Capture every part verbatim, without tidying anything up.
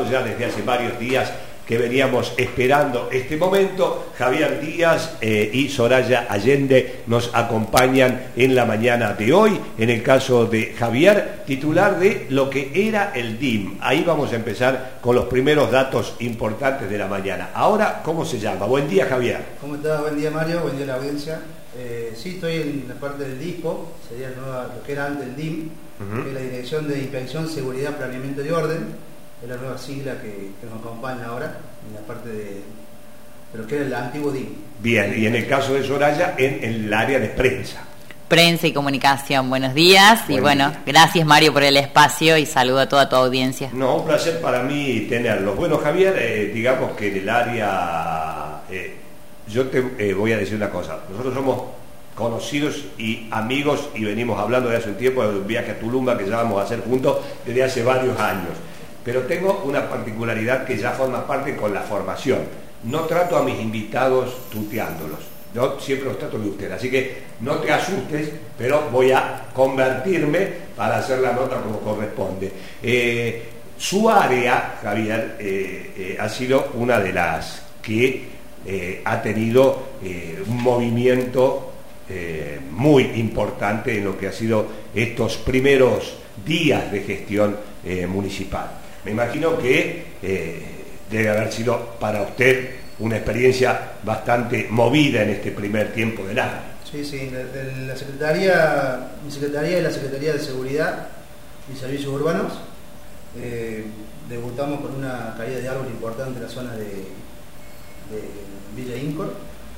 adelantado ya desde hace varios días que veníamos esperando este momento. Javier Díaz eh, y Soraya Allende nos acompañan en la mañana de hoy. En el caso de Javier, titular de lo que era el D I M. Ahí vamos a empezar con los primeros datos importantes de la mañana. Ahora, ¿cómo se llama? Buen día, Javier. ¿Cómo estás? Buen día, Mario. Buen día a la audiencia. Eh, sí, estoy en la parte del DISPO, sería el nuevo, lo que era antes el D I M, uh-huh. que es la Dirección de Inspección, Seguridad, Planeamiento y Orden. Es la nueva sigla que, que nos acompaña ahora en la parte de, de lo que era el antiguo D I M. Bien, y en el caso de Soraya, en, en el área de prensa. Prensa y comunicación, buenos días. Buen y bueno, día. Gracias, Mario, por el espacio y saludo a toda tu audiencia. No, un placer para mí tenerlos. Bueno, Javier, eh, digamos que en el área, eh, yo te eh, voy a decir una cosa. Nosotros somos conocidos y amigos y venimos hablando de hace un tiempo de un viaje a Tulumba que ya vamos a hacer juntos desde hace varios años. Pero tengo una particularidad que ya forma parte con la formación. No trato a mis invitados tuteándolos. Yo siempre los trato de usted. Así que no te asustes, pero voy a convertirme para hacer la nota como corresponde. Eh, su área, Javier, eh, eh, ha sido una de las que eh, ha tenido eh, un movimiento eh, muy importante en lo que ha sido estos primeros días de gestión eh, municipal. Me imagino que eh, debe haber sido para usted una experiencia bastante movida en este primer tiempo del año. Sí, sí, de, de la Secretaría, mi Secretaría y la Secretaría de Seguridad y Servicios Urbanos, eh, debutamos con una caída de árbol importante en la zona de, de Villa Incor.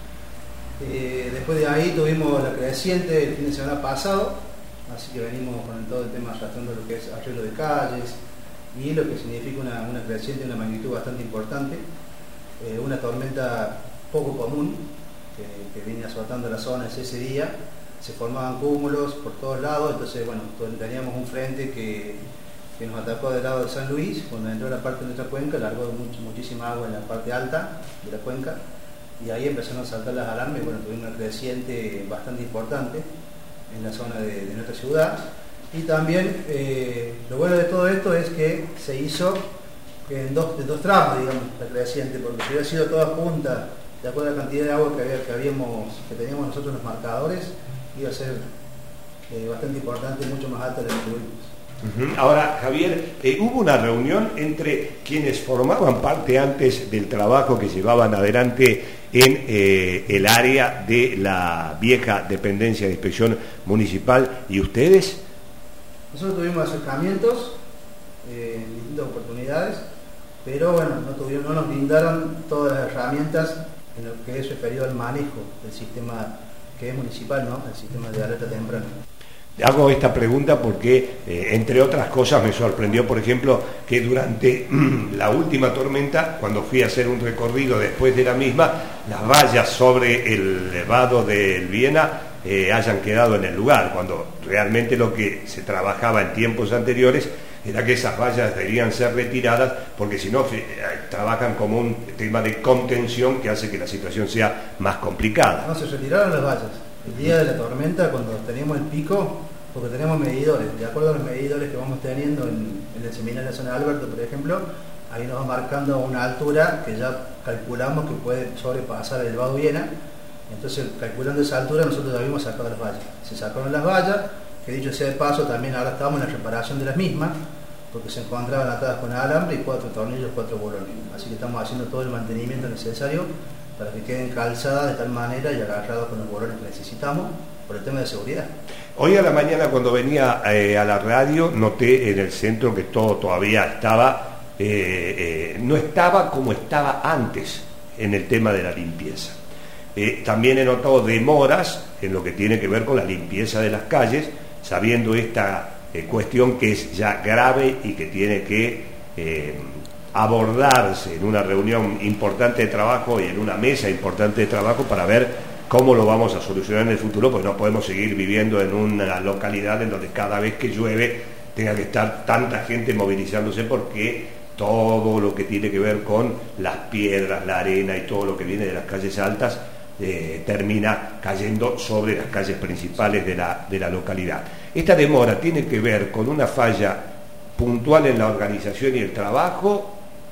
Eh, después de ahí tuvimos la creciente el fin de semana pasado, así que venimos con todo el tema tratando lo que es arreglo de calles, y lo que significa una, una creciente de una magnitud bastante importante, eh, una tormenta poco común que, que viene azotando la zona ese día, se formaban cúmulos por todos lados, entonces bueno, teníamos un frente que, que nos atacó del lado de San Luis, cuando entró a la parte de nuestra cuenca, largó mucho, muchísima agua en la parte alta de la cuenca, y ahí empezaron a saltar las alarmas, y bueno, tuvimos una creciente bastante importante en la zona de, de nuestra ciudad. Y también eh, lo bueno de todo esto es que se hizo en dos, en dos tramos, digamos, la creciente, porque si hubiera sido toda junta, de acuerdo a la cantidad de agua que, había, que, habíamos, que teníamos nosotros en los marcadores, iba a ser eh, bastante importante y mucho más alta de lo que tuvimos. Uh-huh. Ahora, Javier, eh, hubo una reunión entre quienes formaban parte antes del trabajo que llevaban adelante en eh, el área de la vieja dependencia de inspección municipal y ustedes. Nosotros tuvimos acercamientos eh, en distintas oportunidades, pero bueno, no, tuvieron, no nos brindaron todas las herramientas en lo que es referido al manejo del sistema que es municipal, ¿no? El sistema de alerta temprana. Hago esta pregunta porque, eh, entre otras cosas, me sorprendió, por ejemplo, que durante la última tormenta, cuando fui a hacer un recorrido después de la misma, las vallas sobre el vado del Viena eh, hayan quedado en el lugar, cuando realmente lo que se trabajaba en tiempos anteriores era que esas vallas debían ser retiradas, porque si no, eh, trabajan como un tema de contención que hace que la situación sea más complicada. No, se retiraron las vallas. El día de la tormenta, cuando teníamos el pico, porque tenemos medidores, de acuerdo a los medidores que vamos teniendo en, en el seminario de la zona de Alberto, por ejemplo, ahí nos va marcando una altura que ya calculamos que puede sobrepasar el vado Viena. Entonces, calculando esa altura, nosotros ya habíamos sacado las vallas. Se sacaron las vallas, que dicho sea de paso, también ahora estamos en la reparación de las mismas, porque se encontraban atadas con alambre y cuatro tornillos, cuatro bolones. Así que estamos haciendo todo el mantenimiento necesario para que queden calzadas de tal manera y agarrados con los bolones que necesitamos por el tema de seguridad. Hoy a la mañana, cuando venía eh, a la radio, noté en el centro que todo todavía estaba, eh, eh, no estaba como estaba antes en el tema de la limpieza. Eh, también he notado demoras en lo que tiene que ver con la limpieza de las calles, sabiendo esta eh, cuestión que es ya grave y que tiene que eh, abordarse en una reunión importante de trabajo y en una mesa importante de trabajo para ver cómo lo vamos a solucionar en el futuro, pues no podemos seguir viviendo en una localidad en donde cada vez que llueve tenga que estar tanta gente movilizándose, porque todo lo que tiene que ver con las piedras, la arena y todo lo que viene de las calles altas eh, termina cayendo sobre las calles principales de la, de la localidad. Esta demora tiene que ver con una falla puntual en la organización y el trabajo,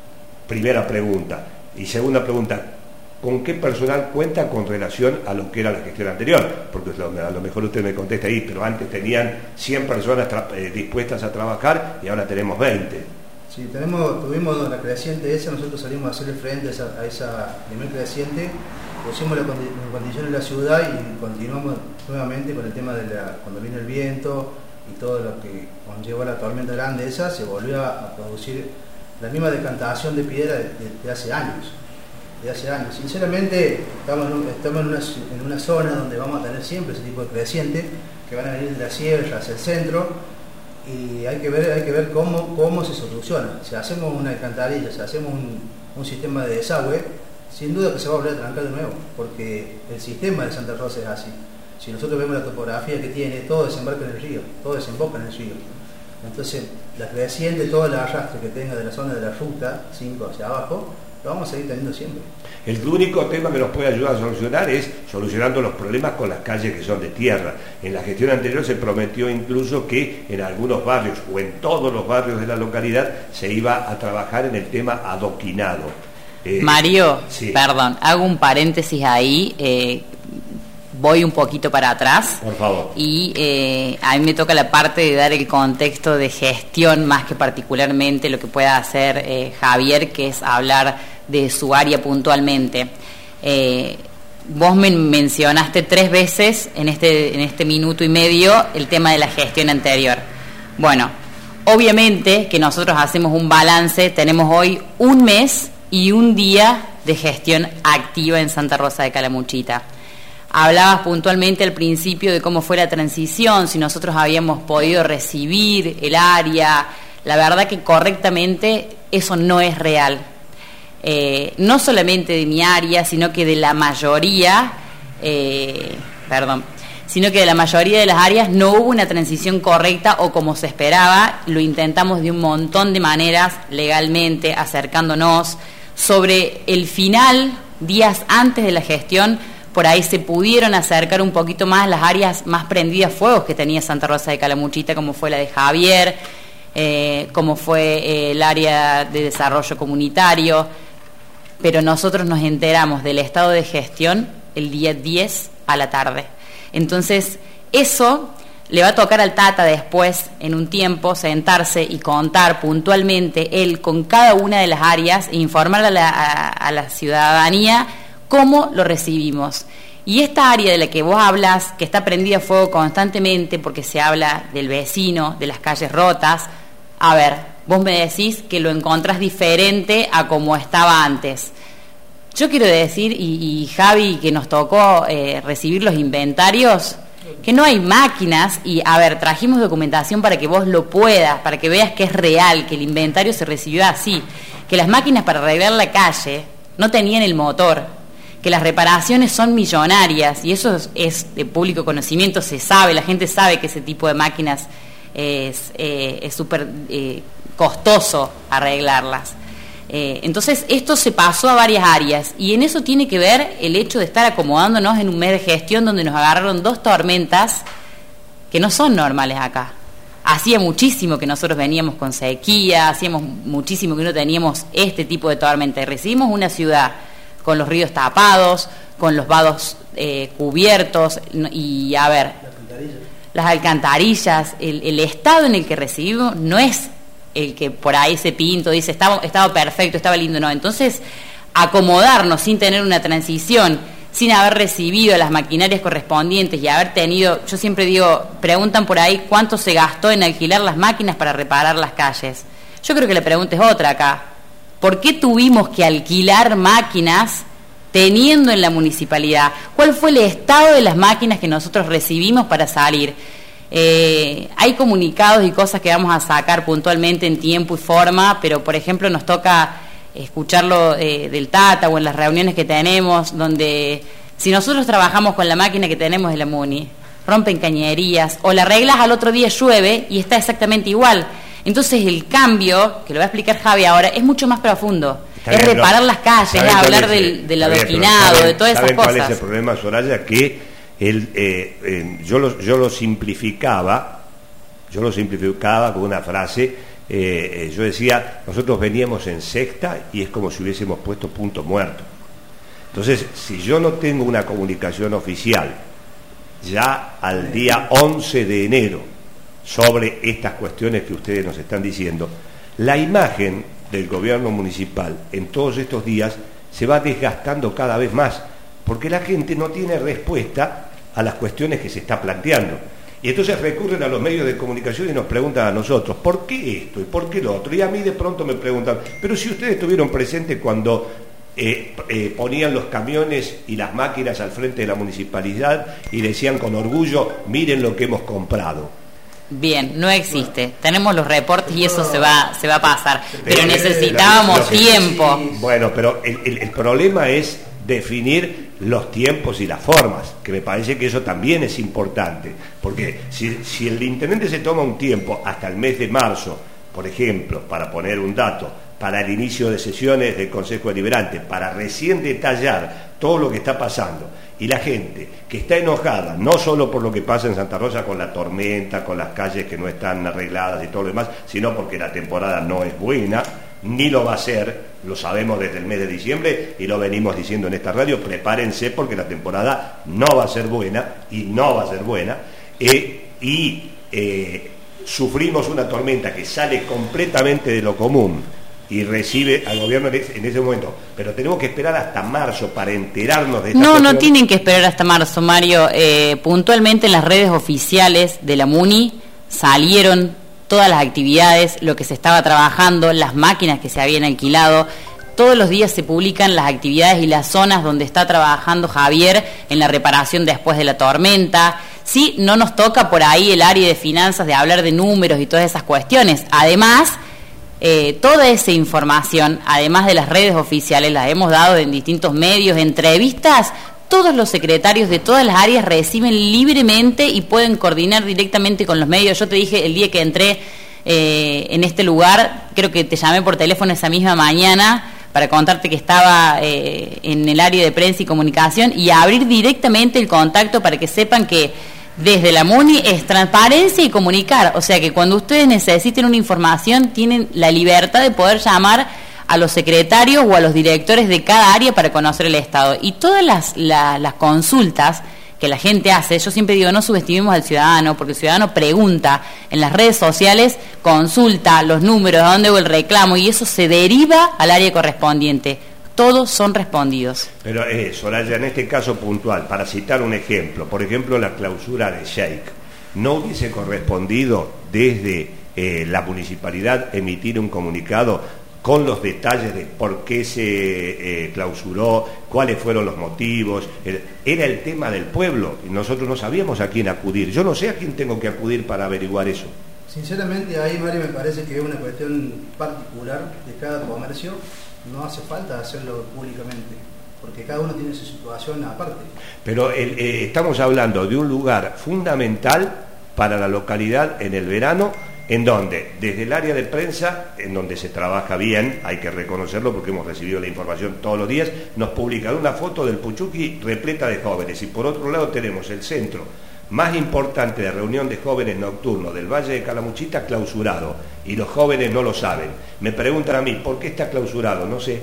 Primera pregunta. Y segunda pregunta, ¿con qué personal cuenta con relación a lo que era la gestión anterior? Porque a lo mejor usted me contesta ahí, pero antes tenían cien personas eh, dispuestas a trabajar y ahora tenemos veinte. Sí, tenemos, tuvimos la creciente esa, nosotros salimos a hacerle frente a esa, a esa primer creciente, pusimos la condi- condición en la ciudad y continuamos nuevamente con el tema de la, cuando viene el viento y todo lo que conlleva la tormenta grande esa, se volvió a, a producir la misma decantación de piedra de, de, de hace años. De hace años. Sinceramente, estamos, en, un, estamos en, una, en una zona donde vamos a tener siempre ese tipo de creciente que van a venir de la sierra hacia el centro y hay que ver, hay que ver cómo, cómo se soluciona. Si hacemos una alcantarilla, si hacemos un, un sistema de desagüe, sin duda que se va a volver a trancar de nuevo, porque el sistema de Santa Rosa es así. Si nosotros vemos la topografía que tiene, todo desembarca en el río, todo desemboca en el río. Entonces, la creciente, todo el arrastre que tenga de la zona de la ruta cinco hacia abajo, lo vamos a seguir teniendo siempre. El único tema que nos puede ayudar a solucionar es solucionando los problemas con las calles que son de tierra. En la gestión anterior se prometió incluso que en algunos barrios o en todos los barrios de la localidad se iba a trabajar en el tema adoquinado. Eh, Mario, sí. Perdón, hago un paréntesis ahí. Eh, voy un poquito para atrás. Por favor. Y eh, a mí me toca la parte de dar el contexto de gestión, más que particularmente lo que pueda hacer eh, Javier, que es hablar de su área puntualmente. Eh, vos me mencionaste tres veces en este, en este minuto y medio el tema de la gestión anterior. Bueno, obviamente que nosotros hacemos un balance, tenemos hoy un mes y un día de gestión activa en Santa Rosa de Calamuchita. Hablabas puntualmente al principio de cómo fue la transición, si nosotros habíamos podido recibir el área. La verdad que correctamente eso no es real. Eh, no solamente de mi área, sino que de la mayoría, eh, perdón, sino que de la mayoría de las áreas no hubo una transición correcta o como se esperaba. Lo intentamos de un montón de maneras, legalmente, acercándonos. Sobre el final, días antes de la gestión, por ahí se pudieron acercar un poquito más las áreas más prendidas fuegos que tenía Santa Rosa de Calamuchita, como fue la de Javier, eh, como fue eh, el área de desarrollo comunitario, pero nosotros nos enteramos del estado de gestión el día diez a la tarde. Entonces, eso le va a tocar al Tata después, en un tiempo, sentarse y contar puntualmente él con cada una de las áreas e informar a la, a, a la ciudadanía cómo lo recibimos. Y esta área de la que vos hablas, que está prendida a fuego constantemente porque se habla del vecino, de las calles rotas, a ver, vos me decís que lo encontrás diferente a como estaba antes. Yo quiero decir, y, y Javi, que nos tocó eh, recibir los inventarios, que no hay máquinas, y a ver, trajimos documentación para que vos lo puedas, para que veas que es real, que el inventario se recibió así, que las máquinas para arreglar la calle no tenían el motor, que las reparaciones son millonarias, y eso es, es de público conocimiento, se sabe, la gente sabe que ese tipo de máquinas es eh, es súper eh, costoso arreglarlas. Eh, entonces esto se pasó a varias áreas, y en eso tiene que ver el hecho de estar acomodándonos en un mes de gestión donde nos agarraron dos tormentas que no son normales acá. Hacía muchísimo que nosotros veníamos con sequía, hacíamos muchísimo que no teníamos este tipo de tormenta, y recibimos una ciudad con los ríos tapados, con los vados eh, cubiertos, y a ver, las alcantarillas, el, el estado en el que recibimos no es el que por ahí se pinto, dice, estaba, estaba perfecto, estaba lindo, no. Entonces, acomodarnos sin tener una transición, sin haber recibido las maquinarias correspondientes y haber tenido, yo siempre digo, preguntan por ahí cuánto se gastó en alquilar las máquinas para reparar las calles. Yo creo que la pregunta es otra acá. ¿Por qué tuvimos que alquilar máquinas teniendo en la municipalidad? ¿Cuál fue el estado de las máquinas que nosotros recibimos para salir? Eh, hay comunicados y cosas que vamos a sacar puntualmente en tiempo y forma, pero por ejemplo nos toca escucharlo eh, del Tata o en las reuniones que tenemos, donde si nosotros trabajamos con la máquina que tenemos de la Muni, rompen cañerías, o la arreglas al otro día llueve y está exactamente igual. Entonces el cambio, que lo va a explicar Javi ahora, es mucho más profundo. Está es bien, reparar las calles, es hablar del, del adoquinado, de todas esas cosas. ¿Cuál es el problema, Soraya? Que el, eh, eh, yo, lo, yo lo simplificaba, yo lo simplificaba con una frase eh, yo decía, nosotros veníamos en sexta y es como si hubiésemos puesto punto muerto. Entonces, si yo no tengo una comunicación oficial ya al día once de enero sobre estas cuestiones que ustedes nos están diciendo, la imagen del gobierno municipal en todos estos días se va desgastando cada vez más, porque la gente no tiene respuesta a las cuestiones que se está planteando. Y entonces recurren a los medios de comunicación y nos preguntan a nosotros, ¿por qué esto y por qué lo otro? Y a mí de pronto me preguntan, pero si ustedes estuvieron presentes cuando eh, eh, ponían los camiones y las máquinas al frente de la municipalidad y decían con orgullo, miren lo que hemos comprado. Bien, no existe. Tenemos los reportes y eso se va se va a pasar. Pero necesitábamos tiempo. Bueno, pero el, el, el problema es definir los tiempos y las formas, que me parece que eso también es importante, porque si, si el intendente se toma un tiempo hasta el mes de marzo, por ejemplo, para poner un dato, para el inicio de sesiones del Consejo Deliberante, para recién detallar todo lo que está pasando, y la gente que está enojada, no solo por lo que pasa en Santa Rosa con la tormenta, con las calles que no están arregladas y todo lo demás, sino porque la temporada no es buena, ni lo va a ser, lo sabemos desde el mes de diciembre y lo venimos diciendo en esta radio, prepárense porque la temporada no va a ser buena y no va a ser buena, eh, y eh, sufrimos una tormenta que sale completamente de lo común y recibe al gobierno en ese, en ese momento, pero tenemos que esperar hasta marzo para enterarnos de esta No, cuestión. No tienen que esperar hasta marzo, Mario. Eh, puntualmente en las redes oficiales de la MUNI salieron todas las actividades, lo que se estaba trabajando, las máquinas que se habían alquilado. Todos los días se publican las actividades y las zonas donde está trabajando Javier en la reparación después de la tormenta. Sí, no nos toca por ahí el área de finanzas de hablar de números y todas esas cuestiones. Además, eh, toda esa información, además de las redes oficiales, las hemos dado en distintos medios, entrevistas. Todos los secretarios de todas las áreas reciben libremente y pueden coordinar directamente con los medios. Yo te dije el día que entré eh, en este lugar, creo que te llamé por teléfono esa misma mañana para contarte que estaba eh, en el área de prensa y comunicación y abrir directamente el contacto para que sepan que desde la MUNI es transparencia y comunicar. O sea que cuando ustedes necesiten una información tienen la libertad de poder llamar a los secretarios o a los directores de cada área para conocer el estado. Y todas las, la, las consultas que la gente hace, yo siempre digo, no subestimemos al ciudadano, porque el ciudadano pregunta en las redes sociales, consulta los números, a dónde va el reclamo, y eso se deriva al área correspondiente. Todos son respondidos. Pero eh, Soraya, en este caso puntual, para citar un ejemplo, por ejemplo la clausura de Sheikh, ¿no hubiese correspondido desde eh, la municipalidad emitir un comunicado con los detalles de por qué se eh, clausuró, cuáles fueron los motivos? Era el tema del pueblo y nosotros no sabíamos a quién acudir. Yo no sé a quién tengo que acudir para averiguar eso. Sinceramente ahí, Mario, me parece que es una cuestión particular de cada comercio. No hace falta hacerlo públicamente, porque cada uno tiene su situación aparte. Pero el, eh, estamos hablando de un lugar fundamental para la localidad en el verano, en donde, desde el área de prensa, en donde se trabaja bien, hay que reconocerlo porque hemos recibido la información todos los días, nos publican una foto del Puchuqui repleta de jóvenes, y por otro lado tenemos el centro más importante de reunión de jóvenes nocturnos del Valle de Calamuchita clausurado, y los jóvenes no lo saben. Me preguntan a mí, ¿por qué está clausurado? No sé.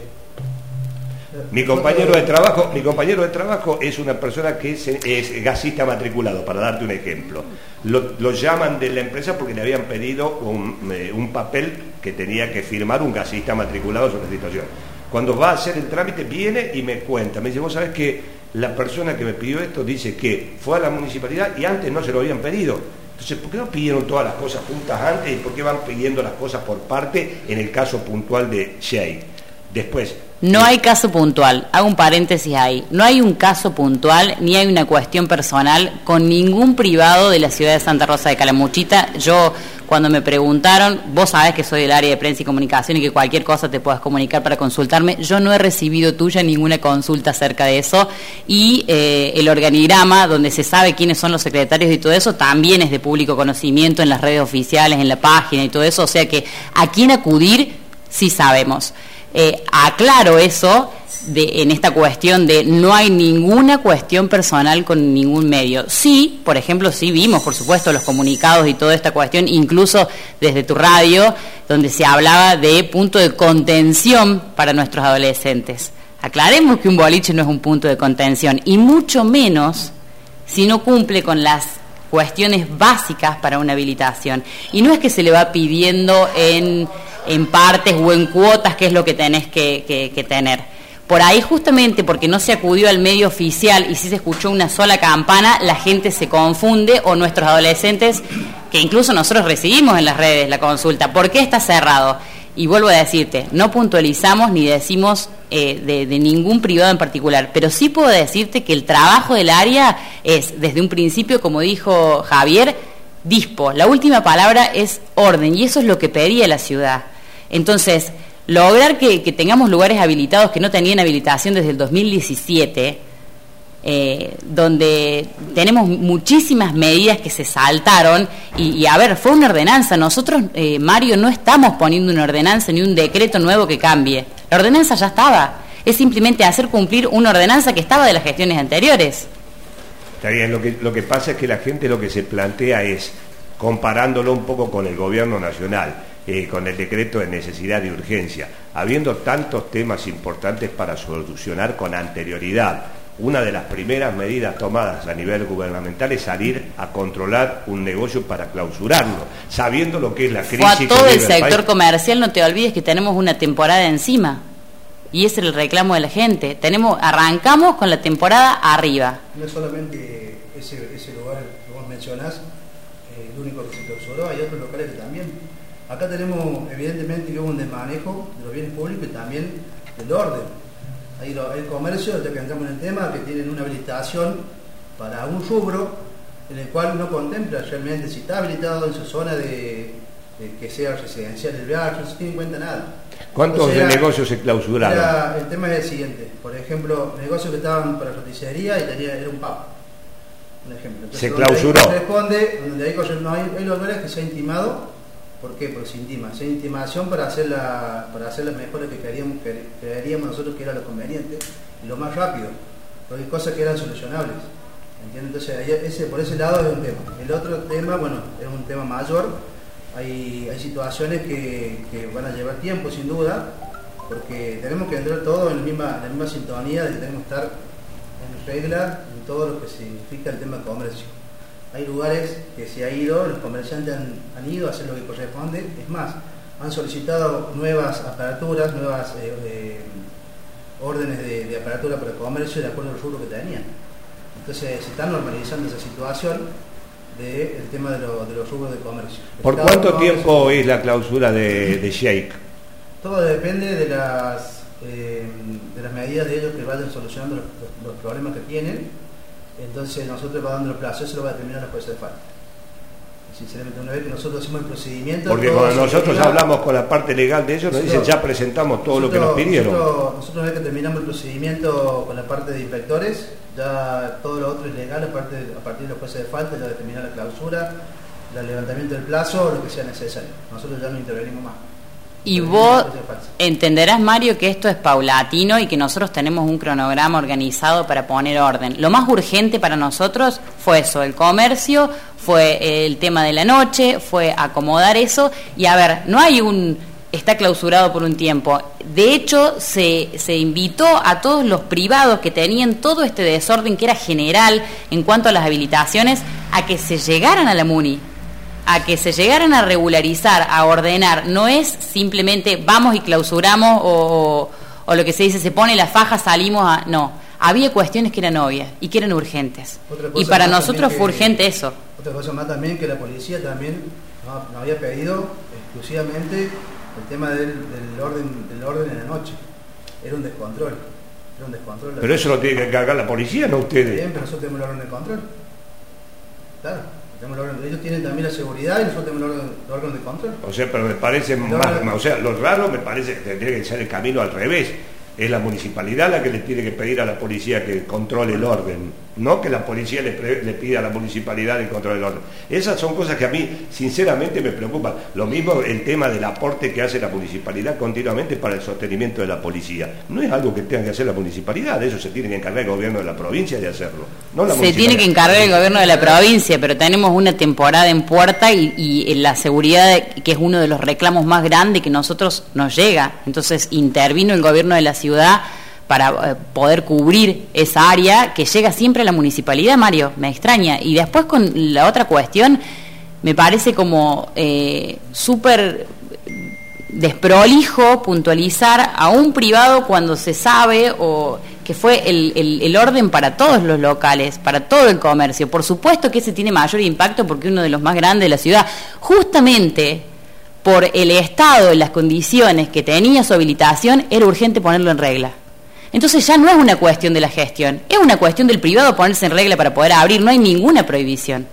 Mi compañero de trabajo, mi compañero de trabajo es una persona que es, es gasista matriculado, para darte un ejemplo. Lo, lo llaman de la empresa porque le habían pedido un, eh, un papel que tenía que firmar un gasista matriculado sobre la situación. Cuando va a hacer el trámite viene y me cuenta, me dice, vos sabés que la persona que me pidió esto dice que fue a la municipalidad y antes no se lo habían pedido. Entonces, ¿por qué no pidieron todas las cosas juntas antes y por qué van pidiendo las cosas por parte en el caso puntual de Sheikh? Después, no hay caso puntual, hago un paréntesis ahí, no hay un caso puntual ni hay una cuestión personal con ningún privado de la ciudad de Santa Rosa de Calamuchita. Yo, cuando me preguntaron, vos sabés que soy del área de prensa y comunicación y que cualquier cosa te puedas comunicar para consultarme, yo no he recibido tuya ninguna consulta acerca de eso, y eh, el organigrama donde se sabe quiénes son los secretarios y todo eso también es de público conocimiento en las redes oficiales, en la página y todo eso, o sea que a quién acudir sí sabemos. Eh, aclaro eso de, en esta cuestión de no hay ninguna cuestión personal con ningún medio. Sí, por ejemplo, sí vimos, por supuesto, los comunicados y toda esta cuestión, incluso desde tu radio, donde se hablaba de punto de contención para nuestros adolescentes. Aclaremos que un boliche no es un punto de contención, y mucho menos si no cumple con las cuestiones básicas para una habilitación. Y no es que se le va pidiendo en, en partes o en cuotas qué es lo que tenés que, que, que tener. Por ahí, justamente porque no se acudió al medio oficial y sí se escuchó una sola campana, la gente se confunde, o nuestros adolescentes, que incluso nosotros recibimos en las redes la consulta, ¿por qué está cerrado? Y vuelvo a decirte, no puntualizamos ni decimos eh, de, de ningún privado en particular, pero sí puedo decirte que el trabajo del área es, desde un principio, como dijo Javier, dispo. La última palabra es orden, y eso es lo que pedía la ciudad. Entonces, lograr que, que tengamos lugares habilitados que no tenían habilitación desde el dos mil diecisiete, eh, donde tenemos muchísimas medidas que se saltaron, y, y a ver, fue una ordenanza. Nosotros, eh, Mario, no estamos poniendo una ordenanza ni un decreto nuevo que cambie. La ordenanza ya estaba, es simplemente hacer cumplir una ordenanza que estaba de las gestiones anteriores. Está bien, lo que, lo que pasa es que la gente lo que se plantea es, comparándolo un poco con el gobierno nacional, eh, con el decreto de necesidad de urgencia, habiendo tantos temas importantes para solucionar con anterioridad, una de las primeras medidas tomadas a nivel gubernamental es salir a controlar un negocio para clausurarlo, sabiendo lo que es la crisis. Fue a todo el sector comercial, no te olvides que tenemos una temporada encima, y ese es el reclamo de la gente. Tenemos, arrancamos con la temporada arriba. No es solamente ese, ese lugar que vos mencionás, eh, el único que se clausuró, hay otros locales que también. Acá tenemos, evidentemente, que hubo un desmanejo de los bienes públicos y también del orden. Hay el comercio, ya que entramos en el tema, que tienen una habilitación para un rubro en el cual no contempla realmente si está habilitado en su zona de, de que sea residencial del viaje, no se tiene en cuenta nada. ¿Cuántos Entonces, de era, negocios se clausuraron? Era, el tema es el siguiente, por ejemplo, negocios que estaban para roticería y tenía, era un pub, un ejemplo. Entonces, se clausuró. Corresponde, donde hay, no hay, hay lugares que se ha intimado. ¿Por qué? Porque se intima, se intimación para hacer, la, para hacer las mejoras que queríamos, que creeríamos nosotros que era lo conveniente y lo más rápido, porque hay cosas que eran solucionables, ¿entiendes? Entonces, ese, por ese lado es un tema. El otro tema, bueno, es un tema mayor, hay, hay situaciones que, que van a llevar tiempo, sin duda, porque tenemos que entrar todos en la misma, en la misma sintonía de que tenemos que estar en regla en todo lo que significa el tema de comercio. Hay lugares que se ha ido, los comerciantes han, han ido a hacer lo que corresponde, es más, han solicitado nuevas aperturas, nuevas eh, eh, órdenes de, de apertura para el comercio de acuerdo al rubro que tenían. Entonces se está normalizando esa situación del de tema de, lo, de los rubros de comercio. ¿Por Cada cuánto tiempo es la clausura de, de Shake? Todo depende de las, eh, de las medidas de ellos que vayan solucionando los, los problemas que tienen. Entonces nosotros va dando los plazos, eso lo va a determinar la jueza de falta. Sinceramente, una vez que nosotros hacemos el procedimiento... Porque cuando nosotros hablamos con la parte legal de ellos, nos dicen ya presentamos todo nosotros, lo que nos pidieron. Nosotros, nosotros una vez que terminamos el procedimiento con la parte de inspectores, ya todo lo otro es legal, aparte, a partir de la jueza de falta, ya determinar la clausura, el levantamiento del plazo, lo que sea necesario. Nosotros ya no intervenimos más. Y vos entenderás, Mario, que esto es paulatino y que nosotros tenemos un cronograma organizado para poner orden. Lo más urgente para nosotros fue eso, el comercio, fue el tema de la noche, fue acomodar eso. Y a ver, no hay un... está clausurado por un tiempo. De hecho, se, se invitó a todos los privados que tenían todo este desorden que era general en cuanto a las habilitaciones, a que se llegaran a la MUNI, a que se llegaran a regularizar, a ordenar. No es simplemente vamos y clausuramos o, o, o lo que se dice, se pone la faja, salimos a... No, había cuestiones que eran obvias y que eran urgentes. Y para nosotros fue urgente eso. Otra cosa más también, que la policía también nos no había pedido exclusivamente el tema del, del, orden, del orden en la noche. Era un descontrol. Era un descontrol. Pero eso lo tiene que encargar la policía, no ustedes. Bien, pero nosotros tenemos el orden de control. Claro. Ellos tienen también la seguridad y nosotros tenemos el orden, el órgano de control. O sea, pero me parece más, más, o sea, lo raro me parece que tendría que ser el camino al revés. Es la municipalidad la que le tiene que pedir a la policía que controle el orden. no que la policía le, pre, le pida a la municipalidad el control del orden. Esas son cosas que a mí sinceramente me preocupan. Lo mismo el tema del aporte que hace la municipalidad continuamente para el sostenimiento de la policía. No es algo que tenga que hacer la municipalidad, de eso se tiene que encargar el gobierno de la provincia de hacerlo. No la se tiene que encargar el gobierno de la provincia, pero tenemos una temporada en puerta y, y la seguridad, que es uno de los reclamos más grandes que nosotros nos llega. Entonces intervino el gobierno de la ciudad para eh, poder cubrir esa área que llega siempre a la municipalidad, Mario, me extraña. Y después con la otra cuestión, me parece como eh, súper desprolijo puntualizar a un privado cuando se sabe o que fue el, el, el orden para todos los locales, para todo el comercio. Por supuesto que ese tiene mayor impacto porque es uno de los más grandes de la ciudad, justamente por el estado y las condiciones que tenía su habilitación, era urgente ponerlo en regla. Entonces ya no es una cuestión de la gestión, es una cuestión del privado ponerse en regla para poder abrir, no hay ninguna prohibición.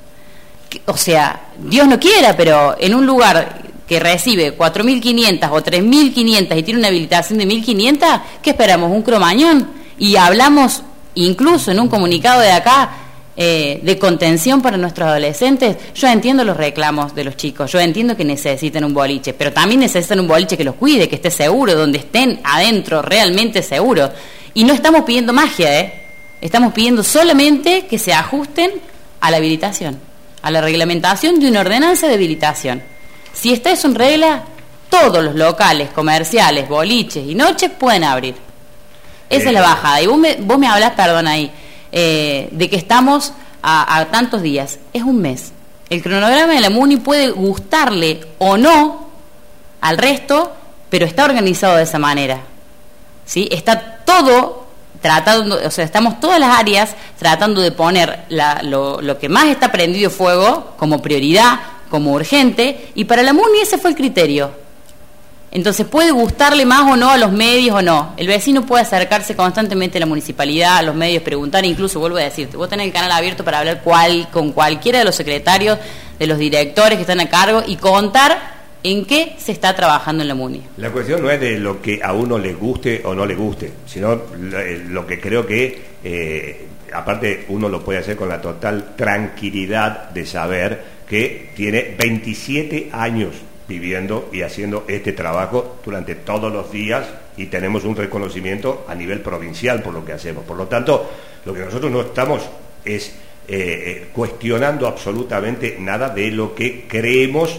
O sea, Dios no quiera, pero en un lugar que recibe cuatro mil quinientas o tres mil quinientas y tiene una habilitación de mil quinientas, ¿qué esperamos? ¿Un cromañón? Y hablamos incluso en un comunicado de acá eh, de contención para nuestros adolescentes. Yo entiendo los reclamos de los chicos, yo entiendo que necesitan un boliche, pero también necesitan un boliche que los cuide, que esté seguro, donde estén adentro realmente seguros. Y no estamos pidiendo magia, ¿eh? Estamos pidiendo solamente que se ajusten a la habilitación, a la reglamentación de una ordenanza de habilitación. Si está eso en regla, todos los locales, comerciales, boliches y noches pueden abrir. Esa eh, es la bajada. Y vos me, vos me hablás, perdón ahí, eh, de que estamos a, a tantos días. Es un mes. El cronograma de la MUNI puede gustarle o no al resto, pero está organizado de esa manera. ¿Sí? Está todo tratando, o sea, estamos todas las áreas tratando de poner la, lo, lo que más está prendido fuego como prioridad, como urgente, y para la MUNI ese fue el criterio. Entonces puede gustarle más o no a los medios o no. El vecino puede acercarse constantemente a la municipalidad, a los medios, preguntar, incluso vuelvo a decirte, vos tenés el canal abierto para hablar cual, con cualquiera de los secretarios, de los directores que están a cargo y contar en qué se está trabajando en la MUNI. La cuestión no es de lo que a uno le guste o no le guste, sino lo que creo que, eh, aparte uno lo puede hacer con la total tranquilidad de saber que tiene veintisiete años viviendo y haciendo este trabajo durante todos los días y tenemos un reconocimiento a nivel provincial por lo que hacemos. Por lo tanto, lo que nosotros no estamos es eh, cuestionando absolutamente nada de lo que creemos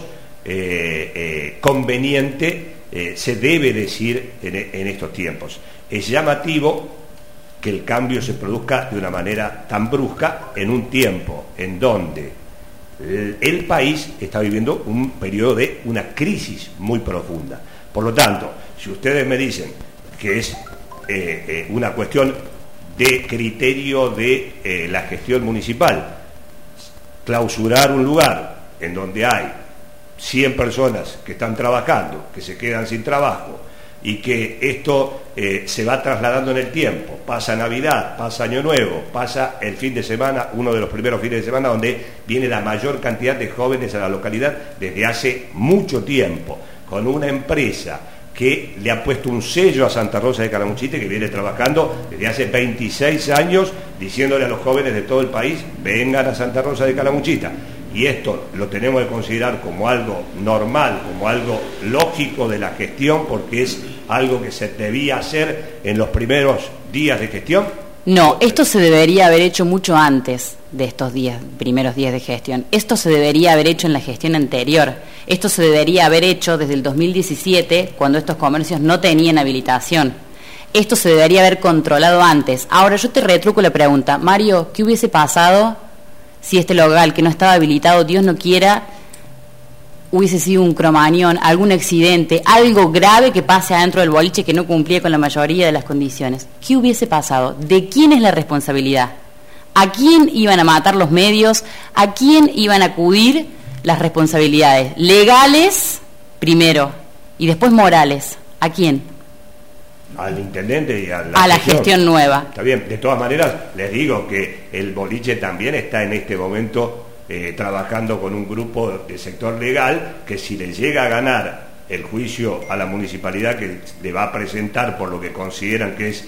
eh, eh, conveniente eh, se debe decir en, en estos tiempos. Es llamativo que el cambio se produzca de una manera tan brusca en un tiempo en donde el país está viviendo un periodo de una crisis muy profunda. Por lo tanto, si ustedes me dicen que es eh, eh, una cuestión de criterio de eh, la gestión municipal, clausurar un lugar en donde hay cien personas que están trabajando, que se quedan sin trabajo, y que esto eh, se va trasladando en el tiempo, pasa Navidad, pasa Año Nuevo, pasa el fin de semana, uno de los primeros fines de semana donde viene la mayor cantidad de jóvenes a la localidad desde hace mucho tiempo, con una empresa que le ha puesto un sello a Santa Rosa de Calamuchita, que viene trabajando desde hace veintiséis años diciéndole a los jóvenes de todo el país, vengan a Santa Rosa de Calamuchita. Y esto lo tenemos que considerar como algo normal, como algo lógico de la gestión, porque es algo que se debía hacer en los primeros días de gestión. No, esto se debería haber hecho mucho antes de estos días, primeros días de gestión. Esto se debería haber hecho en la gestión anterior. Esto se debería haber hecho desde el dos mil diecisiete, cuando estos comercios no tenían habilitación. Esto se debería haber controlado antes. Ahora yo te retruco la pregunta, Mario, ¿qué hubiese pasado si este local que no estaba habilitado, Dios no quiera, hubiese sido un cromañón, algún accidente, algo grave que pase adentro del boliche que no cumplía con la mayoría de las condiciones? ¿Qué hubiese pasado? ¿De quién es la responsabilidad? ¿A quién iban a matar los medios? ¿A quién iban a acudir las responsabilidades? Legales, primero, y después morales. ¿A quién? Al intendente y a la, a la gestión. gestión nueva. Está bien, de todas maneras les digo que el boliche también está en este momento eh, trabajando con un grupo de sector legal que si le llega a ganar el juicio a la municipalidad que le va a presentar por lo que consideran que es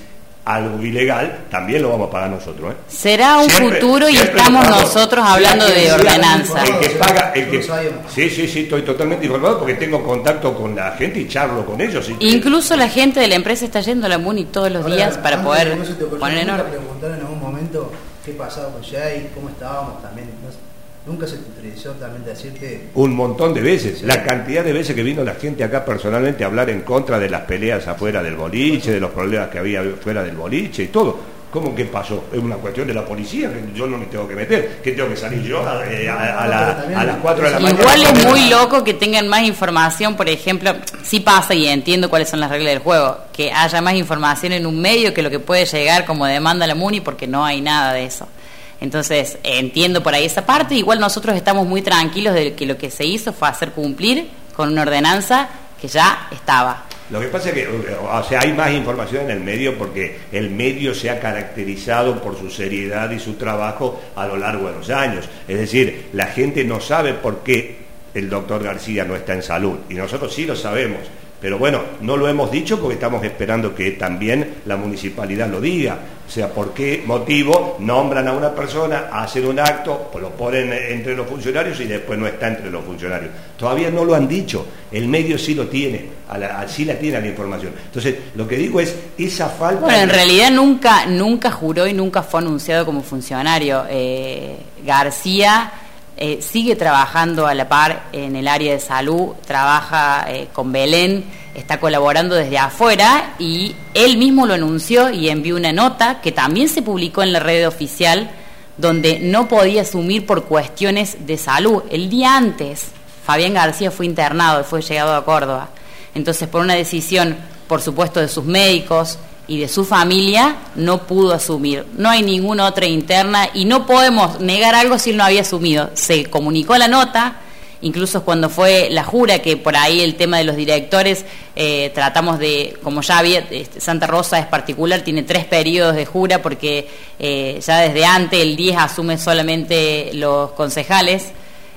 algo ilegal, también lo vamos a pagar nosotros. ¿eh? Será un Siempre, futuro y estamos pagamos. nosotros hablando de ordenanza. El que paga, el que, sí, sí, sí, estoy totalmente informado porque tengo contacto con la gente y charlo con ellos. Y Incluso la gente de la empresa está yendo a la MUNI todos los Ahora, días para poder no se te poner en orden. preguntar en algún momento qué pasaba con Jay, cómo estábamos también. No, nunca se te utilizó también decirte. Un montón de veces, sí. La cantidad de veces que vino la gente acá personalmente a hablar en contra de las peleas afuera del boliche, de los problemas que había fuera del boliche y todo. ¿Cómo que pasó? Es una cuestión de la policía, que yo no me tengo que meter, que tengo que salir yo a, a, a, la, a las cuatro de la mañana. Igual es muy loco que tengan más información, por ejemplo, sí pasa y entiendo cuáles son las reglas del juego, que haya más información en un medio que lo que puede llegar como demanda la MUNI, porque no hay nada de eso. Entonces, entiendo por ahí esa parte. Igual nosotros estamos muy tranquilos de que lo que se hizo fue hacer cumplir con una ordenanza que ya estaba. Lo que pasa es que, o sea, hay más información en el medio porque el medio se ha caracterizado por su seriedad y su trabajo a lo largo de los años. Es decir, la gente no sabe por qué el doctor García no está en salud, y nosotros sí lo sabemos. Pero bueno, no lo hemos dicho porque estamos esperando que también la municipalidad lo diga. O sea, ¿por qué motivo nombran a una persona, hacen un acto, lo ponen entre los funcionarios y después no está entre los funcionarios? Todavía no lo han dicho, el medio sí lo tiene, a la, sí la tiene la información. Entonces, lo que digo es, esa falta... Bueno, en de... realidad nunca, nunca juró y nunca fue anunciado como funcionario. Eh, García... Eh, sigue trabajando a la par en el área de salud, trabaja eh, con Belén, está colaborando desde afuera y él mismo lo anunció y envió una nota que también se publicó en la red oficial donde no podía asumir por cuestiones de salud. El día antes, Fabián García fue internado y fue llegado a Córdoba. Entonces, por una decisión, por supuesto, de sus médicos y de su familia, no pudo asumir. No hay ninguna otra interna y no podemos negar algo si él no había asumido. Se comunicó la nota, incluso cuando fue la jura, que por ahí el tema de los directores, eh, tratamos de, como ya había, este, Santa Rosa es particular, tiene tres periodos de jura porque eh, ya desde antes, el diez asume solamente los concejales.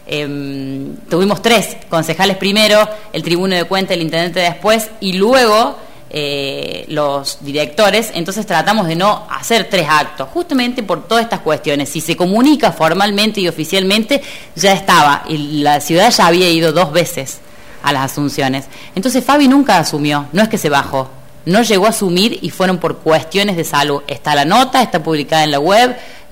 Eh, tuvimos tres concejales primero, el tribuno de cuenta, el intendente después y luego... Eh, los directores. Entonces tratamos de no hacer tres actos justamente por todas estas cuestiones. Si se comunica formalmente y oficialmente, ya estaba, y la ciudad ya había ido dos veces a las asunciones. Entonces Fabi nunca asumió, no es que se bajó, no llegó a asumir y fueron por cuestiones de salud. Está la nota, está publicada en la web,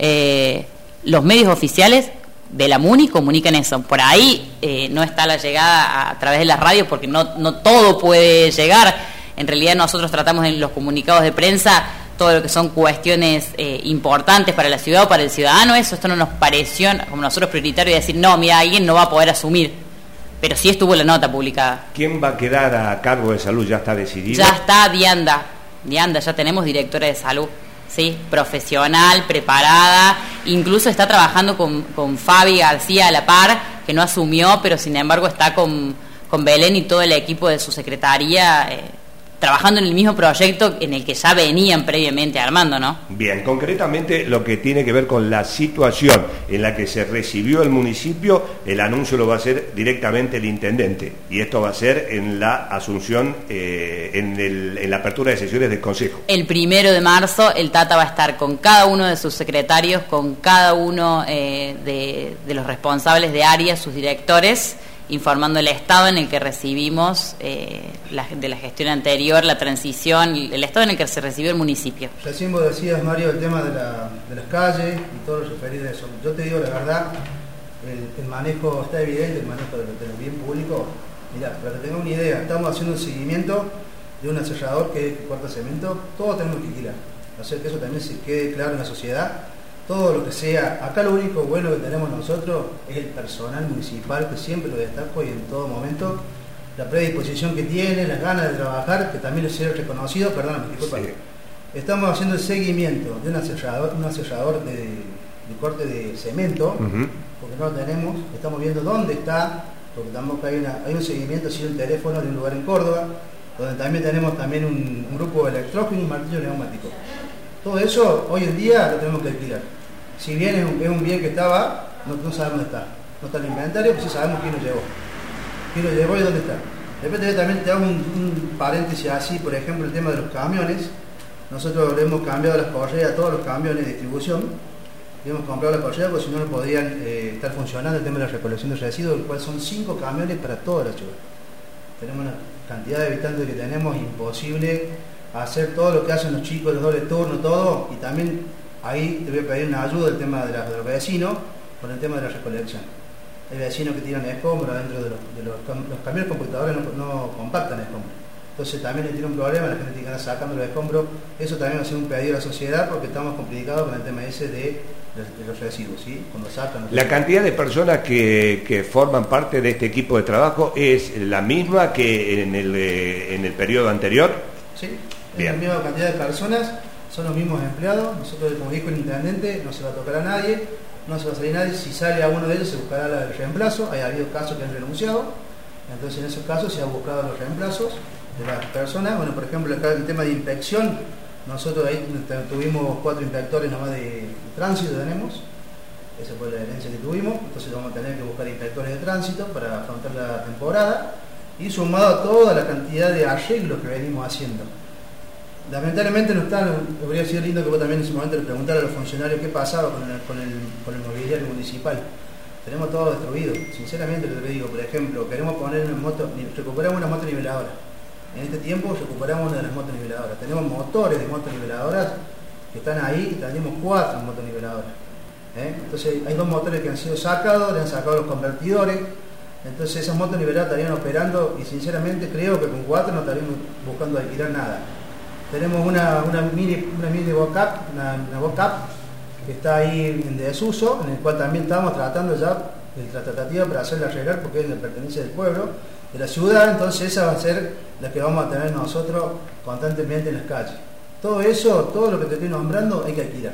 eh, los medios oficiales de la MUNI comunican eso. Por ahí eh, no está la llegada a, a través de las radios porque no, no todo puede llegar. En realidad nosotros tratamos en los comunicados de prensa todo lo que son cuestiones eh, importantes para la ciudad o para el ciudadano. Eso, esto no nos pareció como nosotros prioritario de decir, no, mira, alguien no va a poder asumir. Pero sí estuvo la nota publicada. ¿Quién va a quedar a cargo de salud? ¿Ya está decidido? Ya está Dianda. Dianda, ya tenemos directora de salud. Sí, profesional, preparada. Incluso está trabajando con, con Fabi García a la par, que no asumió, pero sin embargo está con, con Belén y todo el equipo de su secretaría... Eh, trabajando en el mismo proyecto en el que ya venían previamente armando, ¿no? Bien, concretamente lo que tiene que ver con la situación en la que se recibió el municipio, el anuncio lo va a hacer directamente el intendente, y esto va a ser en la asunción, eh, en, el, en la apertura de sesiones del Consejo. El primero de marzo el Tata va a estar con cada uno de sus secretarios, con cada uno eh, de, de los responsables de área, sus directores, informando el estado en el que recibimos eh, la, de la gestión anterior, la transición, el estado en el que se recibió el municipio. Recién vos decías, Mario, el tema de, la, de las calles y todo lo referido a eso. Yo te digo la verdad, el, el manejo está evidente, el manejo del, del bien público. Mirá, para que tengan una idea, estamos haciendo un seguimiento de un aserrador que es que corta cemento, todos tenemos que alquilar. Hacer que eso también se quede claro en la sociedad. Todo lo que sea, acá lo único bueno que tenemos nosotros es el personal municipal, que siempre lo destaco y en todo momento, la predisposición que tiene, las ganas de trabajar, que también les sea reconocido, perdóname, disculpa. Sí. Estamos haciendo el seguimiento de un aserrador, un aserrador de, de corte de cemento, uh-huh. porque no lo tenemos, estamos viendo dónde está, porque tampoco hay, una, hay un seguimiento, así un teléfono de un lugar en Córdoba, donde también tenemos también un, un grupo de electrógeno y un martillo neumático. Todo eso hoy en día lo tenemos que alquilar. Si bien es un, es un bien que estaba, no, no sabemos dónde está. No está en el inventario, pues sí sabemos quién lo llevó. Quién lo llevó y dónde está. De repente también te hago un, un paréntesis así, por ejemplo, el tema de los camiones. nosotros le hemos cambiado las correas a todos los camiones de distribución, le hemos comprado la correa porque si no no podrían eh, estar funcionando el tema de la recolección de residuos, el cual son cinco camiones para toda la ciudad. Tenemos una cantidad de habitantes que tenemos, imposible hacer todo lo que hacen los chicos, los dobles turnos, todo, y también ahí te voy a pedir una ayuda del tema de, la, de los vecinos con el tema de la recolección. Hay vecinos que tiran escombros dentro de los, de los, los camiones computadores, no, no compactan escombros. Entonces también le tiene un problema, la gente tiene que andar sacando los escombros. Eso también va a ser un pedido a la sociedad porque estamos complicados con el tema ese de, de los residuos, ¿sí? Cuando sacan los La residuos. cantidad de personas que, que forman parte de este equipo de trabajo es la misma que en el, eh, en el periodo anterior. Sí, es Bien. la misma cantidad de personas, son los mismos empleados. Nosotros, como dijo el intendente, no se va a tocar a nadie, no se va a salir nadie. Si sale a uno de ellos se buscará el reemplazo. Hay habido casos que han renunciado, entonces en esos casos se han buscado los reemplazos de las personas. Bueno, por ejemplo, acá el tema de inspección, nosotros ahí tuvimos cuatro inspectores nomás de, de tránsito tenemos, esa fue la herencia que tuvimos, entonces vamos a tener que buscar inspectores de tránsito para afrontar la temporada, y sumado a toda la cantidad de arreglos que venimos haciendo. Lamentablemente no está, habría sido lindo que vos también en ese momento le preguntaras a los funcionarios qué pasaba con el, con el, con el mobiliario municipal. Tenemos todo destruido, sinceramente lo que digo. Por ejemplo, queremos poner una moto, recuperamos una moto niveladora. En este tiempo recuperamos una de las motos niveladoras. Tenemos motores de motos niveladoras que están ahí, y tenemos cuatro motos niveladoras. ¿eh? Entonces hay dos motores que han sido sacados, le han sacado los convertidores. Entonces esas motos niveladoras estarían operando y sinceramente creo que con cuatro no estaríamos buscando alquilar nada. Tenemos una, una mini, una mini bocap, una, una bocap que está ahí en desuso, en el cual también estamos tratando ya de la tratativa para hacerla arreglar porque es de pertenencia del pueblo, de la ciudad. Entonces esa va a ser la que vamos a tener nosotros constantemente en las calles. Todo eso, todo lo que te estoy nombrando hay que alquilar.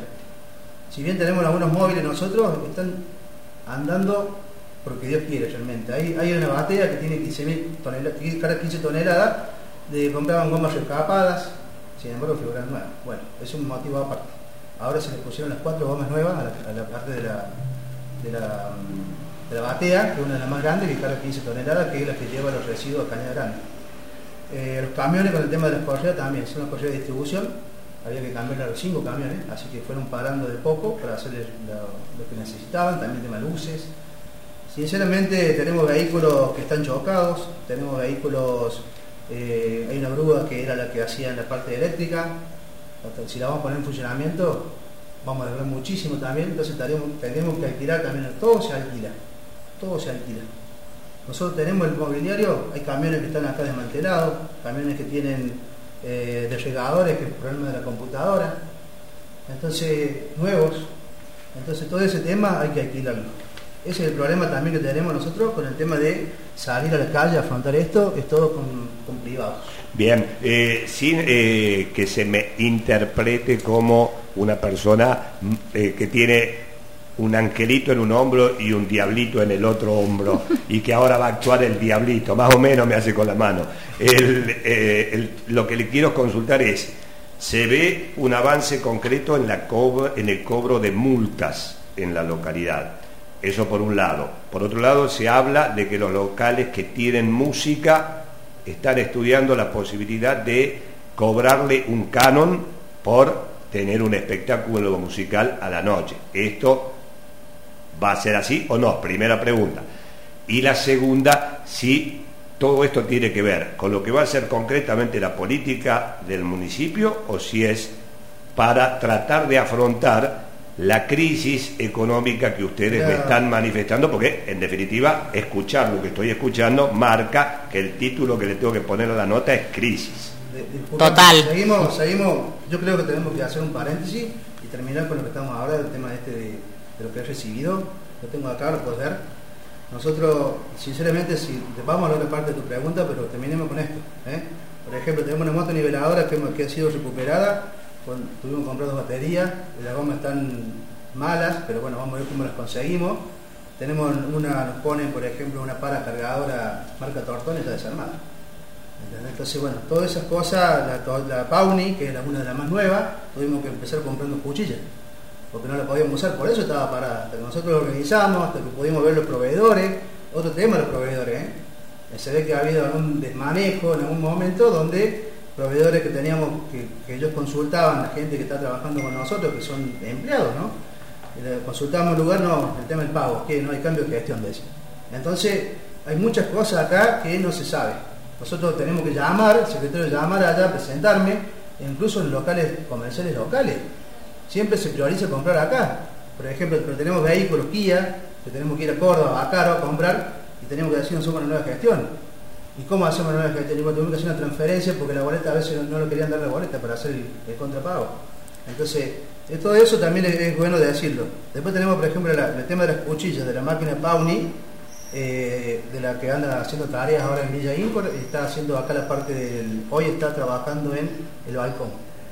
Si bien tenemos algunos móviles nosotros, están andando porque Dios quiere realmente. Hay, hay una batea que tiene quince mil toneladas, cada quince toneladas, de compraban gomas rescapadas, sin embargo figuran nuevas. Bueno, es un motivo aparte. Ahora se le pusieron las cuatro gomas nuevas a la, a la parte de la, de, la, de la batea, que es una de las más grandes, que carga quince toneladas, que es la que lleva los residuos a Cañada Grande. Eh, los camiones con el tema de las correas también, son las correas de distribución, había que cambiar a los cinco camiones, así que fueron parando de poco para hacerles lo, lo que necesitaban, también el tema de luces. Sinceramente tenemos vehículos que están chocados, tenemos vehículos, eh, hay una grúa que era la que hacía en la parte eléctrica, si la vamos a poner en funcionamiento vamos a lograr muchísimo también, entonces tendremos que alquilar también, todo se alquila, todo se alquila. Nosotros tenemos el mobiliario, hay camiones que están acá desmantelados, camiones que tienen eh, desregadores, que es el problema de la computadora, entonces nuevos, entonces todo ese tema hay que alquilarlo. Ese es el problema también que tenemos nosotros con el tema de salir a la calle a afrontar esto, es todo con, con privados. Bien, eh, sin eh, que se me interprete como una persona eh, que tiene un angelito en un hombro y un diablito en el otro hombro y que ahora va a actuar el diablito, más o menos me hace con la mano. El, eh, el, lo que le quiero consultar es, ¿se ve un avance concreto en, la cobro, en el cobro de multas en la localidad? Eso por un lado. Por otro lado, se habla de que los locales que tienen música están estudiando la posibilidad de cobrarle un canon por tener un espectáculo musical a la noche. ¿Esto va a ser así o no? Primera pregunta. Y la segunda, si todo esto tiene que ver con lo que va a ser concretamente la política del municipio o si es para tratar de afrontar la crisis económica que ustedes me están manifestando, porque en definitiva escuchar lo que estoy escuchando marca que el título que le tengo que poner a la nota es crisis. Disculpa, Total. Seguimos, seguimos, yo creo que tenemos que hacer un paréntesis y terminar con lo que estamos ahora, del tema este de, de lo que he recibido. Lo tengo acá, lo puedes ver. Nosotros, sinceramente, si vamos a la otra parte de tu pregunta, pero terminemos con esto. ¿eh? Por ejemplo, tenemos una moto niveladora que, que ha sido recuperada. Bueno, tuvimos que comprar dos baterías, las gomas están malas, pero bueno, vamos a ver cómo las conseguimos. Tenemos una, nos ponen por ejemplo una para cargadora marca Tortón, está desarmada. ¿Entendés? Entonces bueno, todas esas cosas, la, la Pauni, que era una de las más nuevas, tuvimos que empezar comprando cuchillas, porque no la podíamos usar, por eso estaba parada. Hasta que nosotros lo organizamos, hasta que pudimos ver los proveedores, otro tema los proveedores, ¿eh? Se ve que ha habido algún desmanejo en algún momento donde proveedores que teníamos, que, que ellos consultaban, la gente que está trabajando con nosotros, que son empleados, ¿no? Y le consultábamos el lugar, no, el tema del pago, que no hay cambio de gestión de eso. Entonces, hay muchas cosas acá que no se sabe. Nosotros tenemos que llamar, el secretario llamar allá, presentarme, incluso en locales comerciales locales. Siempre se prioriza comprar acá. Por ejemplo, pero tenemos vehículos Kia, que tenemos que ir a Córdoba, a Caro a comprar, y tenemos que decir nosotros una nueva gestión. ¿Y cómo hacemos la nueva gestión? Y bueno, tuvimos que hacer una transferencia porque la boleta a veces no, no lo querían dar la boleta para hacer el, el contrapago. Entonces, todo eso también es, es bueno decirlo. Después tenemos, por ejemplo, la, el tema de las cuchillas de la máquina Pauni, eh, de la que anda haciendo tareas ahora en Villa Incor, está haciendo acá la parte del... Hoy está trabajando en el balcón.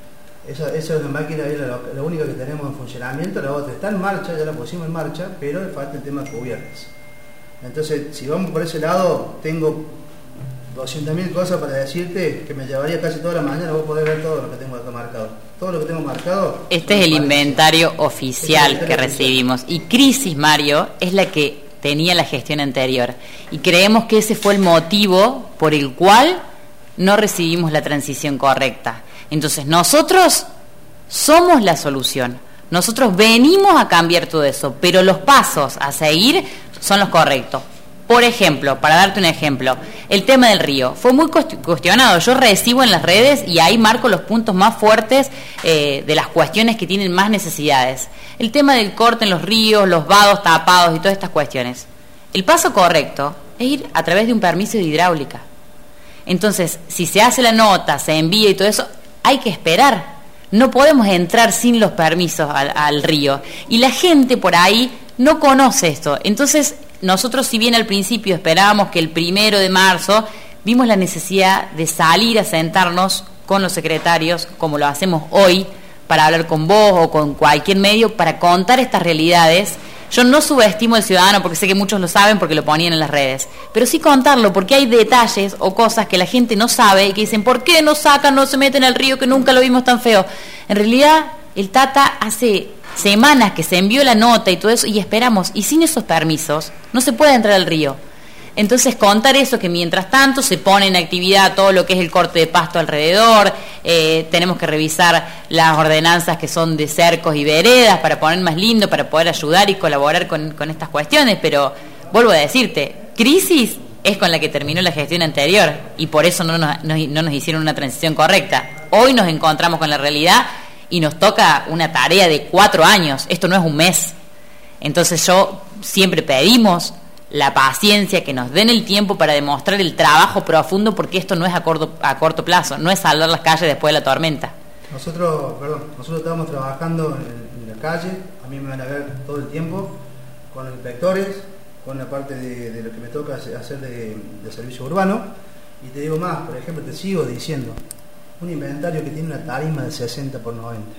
Esa, esa es una máquina, es la, la única que tenemos en funcionamiento. La otra está en marcha, ya la pusimos en marcha, pero falta el tema de cubiertas. Entonces, si vamos por ese lado, tengo doscientas mil cosas para decirte que me llevaría casi toda la mañana. Vos podés ver todo lo que tengo acá marcado. Todo lo que tengo marcado. Este es el inventario oficial este es el inventario que recibimos. Oficial. Y crisis, Mario, es la que tenía la gestión anterior. Y creemos que ese fue el motivo por el cual no recibimos la transición correcta. Entonces, nosotros somos la solución. Nosotros venimos a cambiar todo eso, pero los pasos a seguir son los correctos. Por ejemplo, para darte un ejemplo, el tema del río fue muy cuestionado. Yo recibo en las redes y ahí marco los puntos más fuertes eh, de las cuestiones que tienen más necesidades. El tema del corte en los ríos, los vados tapados y todas estas cuestiones. El paso correcto es ir a través de un permiso de hidráulica. Entonces, si se hace la nota, se envía y todo eso, hay que esperar. No podemos entrar sin los permisos al, al río. Y la gente por ahí no conoce esto. Entonces, nosotros, si bien al principio esperábamos que el primero de marzo, vimos la necesidad de salir a sentarnos con los secretarios, como lo hacemos hoy, para hablar con vos o con cualquier medio, para contar estas realidades. Yo no subestimo al ciudadano, porque sé que muchos lo saben porque lo ponían en las redes, pero sí contarlo, porque hay detalles o cosas que la gente no sabe y que dicen, ¿por qué no sacan, no se meten al río, que nunca lo vimos tan feo? En realidad, el Tata hace semanas que se envió la nota y todo eso, y esperamos, y sin esos permisos no se puede entrar al río. Entonces, contar eso, que mientras tanto se pone en actividad todo lo que es el corte de pasto alrededor, eh, tenemos que revisar las ordenanzas que son de cercos y veredas para poner más lindo, para poder ayudar y colaborar con, con estas cuestiones, pero vuelvo a decirte, crisis es con la que terminó la gestión anterior y por eso no nos, no, no nos hicieron una transición correcta. Hoy nos encontramos con la realidad y nos toca una tarea de cuatro años, esto no es un mes. Entonces yo siempre pedimos la paciencia, que nos den el tiempo para demostrar el trabajo profundo, porque esto no es a corto, a corto plazo, no es saldar las calles después de la tormenta. Nosotros, perdón, nosotros estamos trabajando en, en la calle, a mí me van a ver todo el tiempo, con los inspectores, con la parte de, de lo que me toca hacer de, de servicio urbano, y te digo más, por ejemplo, te sigo diciendo, un inventario que tiene una tarima de sesenta por noventa,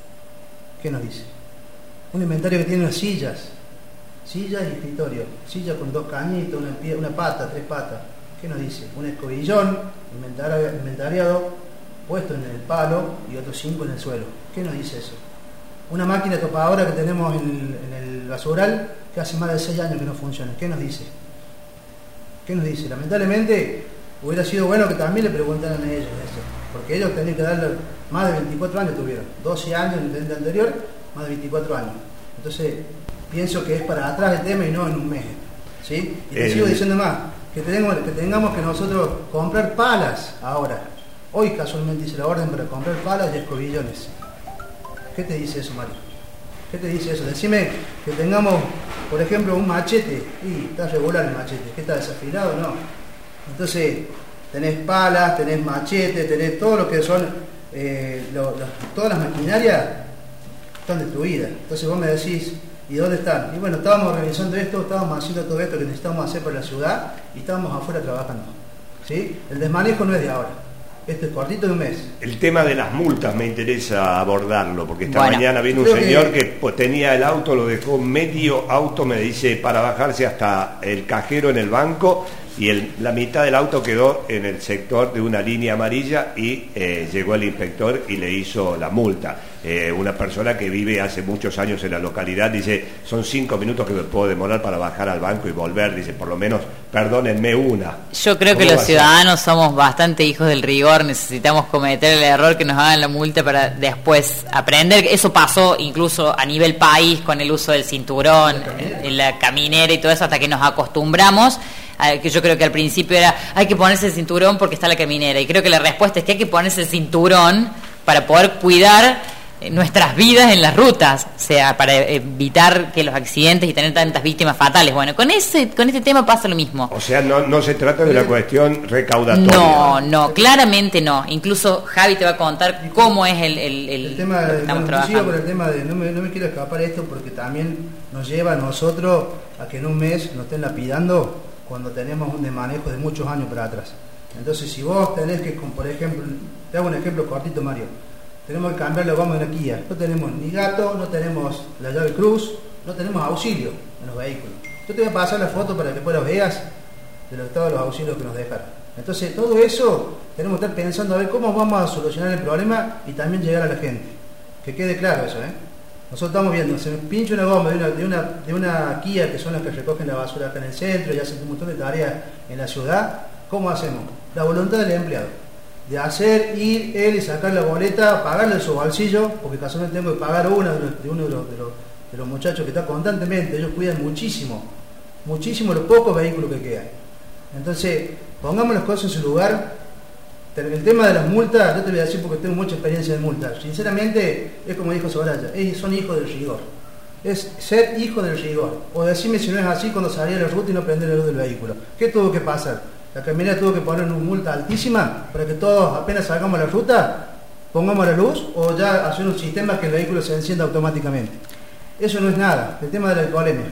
¿qué nos dice? Un inventario que tiene unas sillas, sillas y escritorio, silla con dos cañitos, una, pie, una pata, tres patas, ¿qué nos dice? Un escobillón inventariado, inventariado puesto en el palo y otros cinco en el suelo, ¿qué nos dice eso? Una máquina topadora que tenemos en el, en el basural que hace más de seis años que no funciona, ¿qué nos dice? ¿Qué nos dice? Lamentablemente hubiera sido bueno que también le preguntaran a ellos eso, porque ellos tenían que darle más de veinticuatro años, tuvieron doce años en el intendente anterior, más de veinticuatro años. Entonces pienso que es para atrás el tema y no en un mes, ¿sí? Y te el... sigo diciendo más, que tengamos, que tengamos que nosotros comprar palas ahora. Hoy casualmente hice la orden para comprar palas y escobillones. ¿Qué te dice eso, Mario? ¿Qué te dice eso? Decime que tengamos, por ejemplo, un machete. Y está regular el machete, ¿qué está desafilado? No. Entonces, tenés palas, tenés machete, tenés todo lo que son, eh, lo, lo, todas las maquinarias están destruidas. Entonces vos me decís, ¿y dónde están? Y bueno, estábamos revisando esto, estábamos haciendo todo esto que necesitamos hacer para la ciudad y estábamos afuera trabajando, ¿sí? El desmanejo no es de ahora, esto es cortito de un mes. El tema de las multas me interesa abordarlo, porque esta bueno, mañana vino un señor que, que pues, tenía el auto, lo dejó medio auto, me dice, para bajarse hasta el cajero en el banco, y el, la mitad del auto quedó en el sector de una línea amarilla y eh, llegó el inspector y le hizo la multa. Eh, una persona que vive hace muchos años en la localidad dice, son cinco minutos que me puedo demorar para bajar al banco y volver, dice, por lo menos perdónenme una. Yo creo que los ciudadanos somos bastante hijos del rigor, necesitamos cometer el error que nos hagan la multa para después aprender. Eso pasó incluso a nivel país con el uso del cinturón, en la caminera y todo eso, hasta que nos acostumbramos. Que yo creo que al principio era, hay que ponerse el cinturón porque está la caminera, y creo que la respuesta es que hay que ponerse el cinturón para poder cuidar nuestras vidas en las rutas, o sea, para evitar que los accidentes y tener tantas víctimas fatales. Bueno, con ese con este tema pasa lo mismo. O sea, no no se trata de la cuestión recaudatoria. No, no, claramente no. Incluso Javi te va a contar cómo es el, el, el, el tema que de, estamos no, trabajando. Por el tema de, no me, no me quiero escapar de esto porque también nos lleva a nosotros a que en un mes nos estén lapidando cuando tenemos un desmanejo de muchos años para atrás. Entonces, si vos tenés que, por ejemplo, te hago un ejemplo cortito, Mario. Tenemos que cambiar la goma de una Kia. No tenemos ni gato, no tenemos la llave cruz, no tenemos auxilio en los vehículos. Yo te voy a pasar la foto para que después los veas de los, todos los auxilios que nos dejaron. Entonces, todo eso tenemos que estar pensando a ver cómo vamos a solucionar el problema y también llegar a la gente. Que quede claro eso, ¿eh? Nosotros estamos viendo, se me pincha una goma de una, de, una, de una Kia, que son las que recogen la basura acá en el centro y hacen un montón de tareas en la ciudad. ¿Cómo hacemos? La voluntad del empleado. De hacer, ir él y sacar la boleta, pagarle su bolsillo, porque casualmente tengo que pagar una de, los, de uno de los, de, los, de los muchachos que está constantemente, ellos cuidan muchísimo, muchísimo los pocos vehículos que quedan. Entonces, pongamos las cosas en su lugar. El tema de las multas, yo te voy a decir porque tengo mucha experiencia de multas. Sinceramente, es como dijo Soraya, es, son hijos del rigor. Es ser hijo del rigor. O decirme si no es así cuando salía de la ruta y no prender la luz del vehículo. ¿Qué tuvo que pasar? La camioneta tuvo que poner una multa altísima para que todos apenas salgamos a la ruta, pongamos la luz, o ya hacer un sistema que el vehículo se encienda automáticamente. Eso no es nada. El tema de la alcoholemia.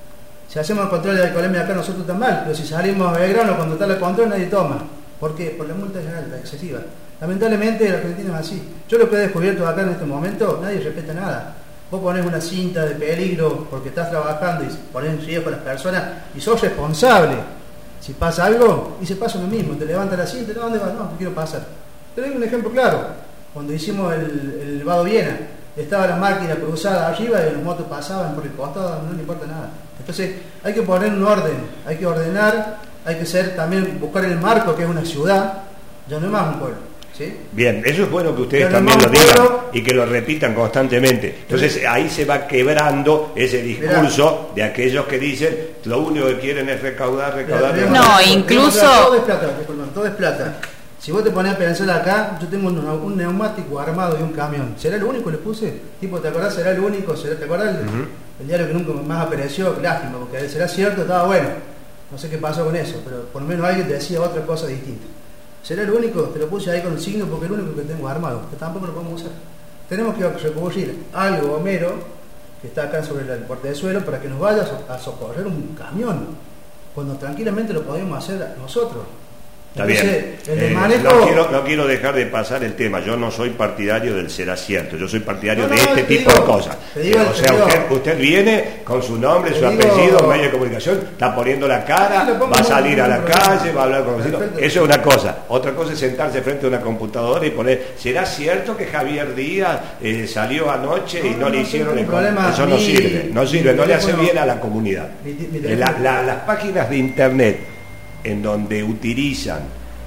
Si hacemos el control de la alcoholemia acá nosotros está mal, pero si salimos a Belgrano cuando está el control nadie toma. ¿Por qué? Por la multa es alta, excesiva. Lamentablemente la Argentina es así. Yo lo que he descubierto acá en este momento, nadie respeta nada. Vos ponés una cinta de peligro porque estás trabajando y ponés en riesgo a las personas y sos responsable. Si pasa algo, y se pasa lo mismo, te levanta la cinta, ¿no? ¿Dónde vas? No, te quiero pasar. Te doy un ejemplo claro. Cuando hicimos el, el Vado Viena, estaba la máquina cruzada arriba y los motos pasaban por el costado, no le importa nada. Entonces hay que poner un orden, hay que ordenar, hay que ser también, buscar el marco que es una ciudad, ya no es más un pueblo. ¿Sí? Bien, eso es bueno que ustedes también lo digan y que lo repitan constantemente. Entonces ahí se va quebrando ese discurso de aquellos que dicen lo único que quieren es recaudar, recaudar. No, recaudar. incluso... Todo es plata, todo es plata. Si vos te pones a pensar acá, yo tengo un, un neumático armado de un camión. ¿Será el único que le puse? Tipo, ¿te acordás? ¿Será el único? ¿Será, ¿Te acordás el, uh-huh. el diario que nunca más apareció? Lástima, porque será cierto, estaba bueno. No sé qué pasó con eso, pero por lo menos alguien decía otra cosa distinta. ¿Será el único? Te lo puse ahí con el signo porque es el único que tengo armado, que tampoco lo podemos usar. Tenemos que recurrir algo Homero, que está acá sobre el portezuelo, para que nos vaya a socorrer un camión, cuando tranquilamente lo podemos hacer nosotros. Está bien. Eh, manejo... no, quiero, no quiero dejar de pasar el tema. Yo no soy partidario del será cierto. Yo soy partidario no, no, de este tipo digo, de cosas. Digo, o sea, usted, usted viene con su nombre, su digo, apellido, medio de comunicación, está poniendo la cara, sí, va a salir a la calle, va a hablar con los vecinos. Eso es una cosa. Otra cosa es sentarse frente a una computadora y poner, ¿será cierto que Javier Díaz eh, salió anoche no, y no, no le hicieron el problema? Eso no sirve, no sirve, no le hace bien a la comunidad. Mi, mi la, la, las páginas de internet en donde utilizan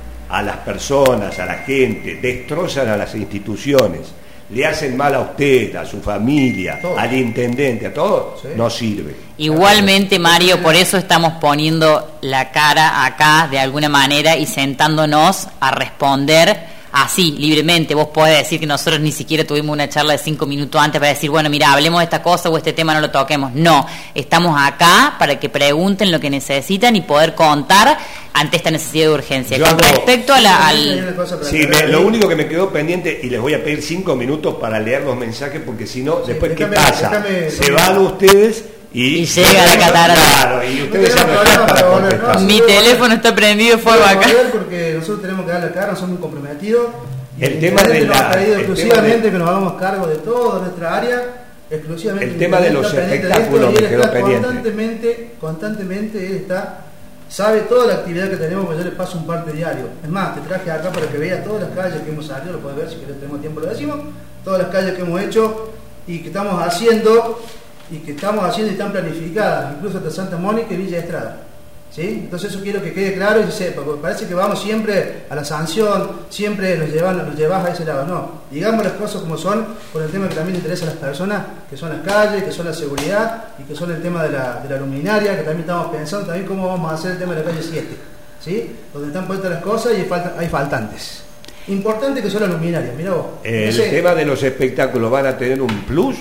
a las personas, a la gente, destrozan a las instituciones, le hacen mal a usted, a su familia, todo. Al intendente, a todo, ¿sí? No sirve. Igualmente, Mario, por eso estamos poniendo la cara acá de alguna manera y sentándonos a responder así, libremente. Vos podés decir que nosotros ni siquiera tuvimos una charla de cinco minutos antes para decir, bueno, mira, hablemos de esta cosa o este tema no lo toquemos. No, estamos acá para que pregunten lo que necesitan y poder contar ante esta necesidad de urgencia. Yo Con hago, respecto a la... Al... Sí, me, lo único que me quedó pendiente, y les voy a pedir cinco minutos para leer los mensajes, porque si no, sí, después, déjame, ¿qué pasa? Déjame, se van ustedes... Y, y llega la catarata. Claro, y ustedes no están para contestar. Mi teléfono está prendido fuego acá. Porque nosotros tenemos que darle la cara, somos muy comprometidos. El, el tema de nos la, ha pedido exclusivamente de, que nos hagamos cargo de toda nuestra área, exclusivamente. El tema de los espectáculos me quedó pendiente. Constantemente, constantemente él está sabe toda la actividad que tenemos, porque yo le paso un parte diario. Es más, te traje acá para que veas todas las calles que hemos salido, lo puedes ver si querés, tenemos tiempo, lo decimos, todas las calles que hemos hecho y que estamos haciendo, y que estamos haciendo y están planificadas, incluso hasta Santa Mónica y Villa Estrada. ¿Sí? Entonces eso quiero que quede claro y se sepa, porque parece que vamos siempre a la sanción, siempre nos llevan, nos llevas a ese lado. No, digamos las cosas como son, por el tema que también interesa a las personas, que son las calles, que son la seguridad y que son el tema de la, de la luminaria, que también estamos pensando también cómo vamos a hacer el tema de la calle siete, ¿sí? Donde están puestas las cosas y hay, falta, hay faltantes. Importante que son las luminarias, mirá vos. El Ese, tema de los espectáculos, ¿van a tener un plus?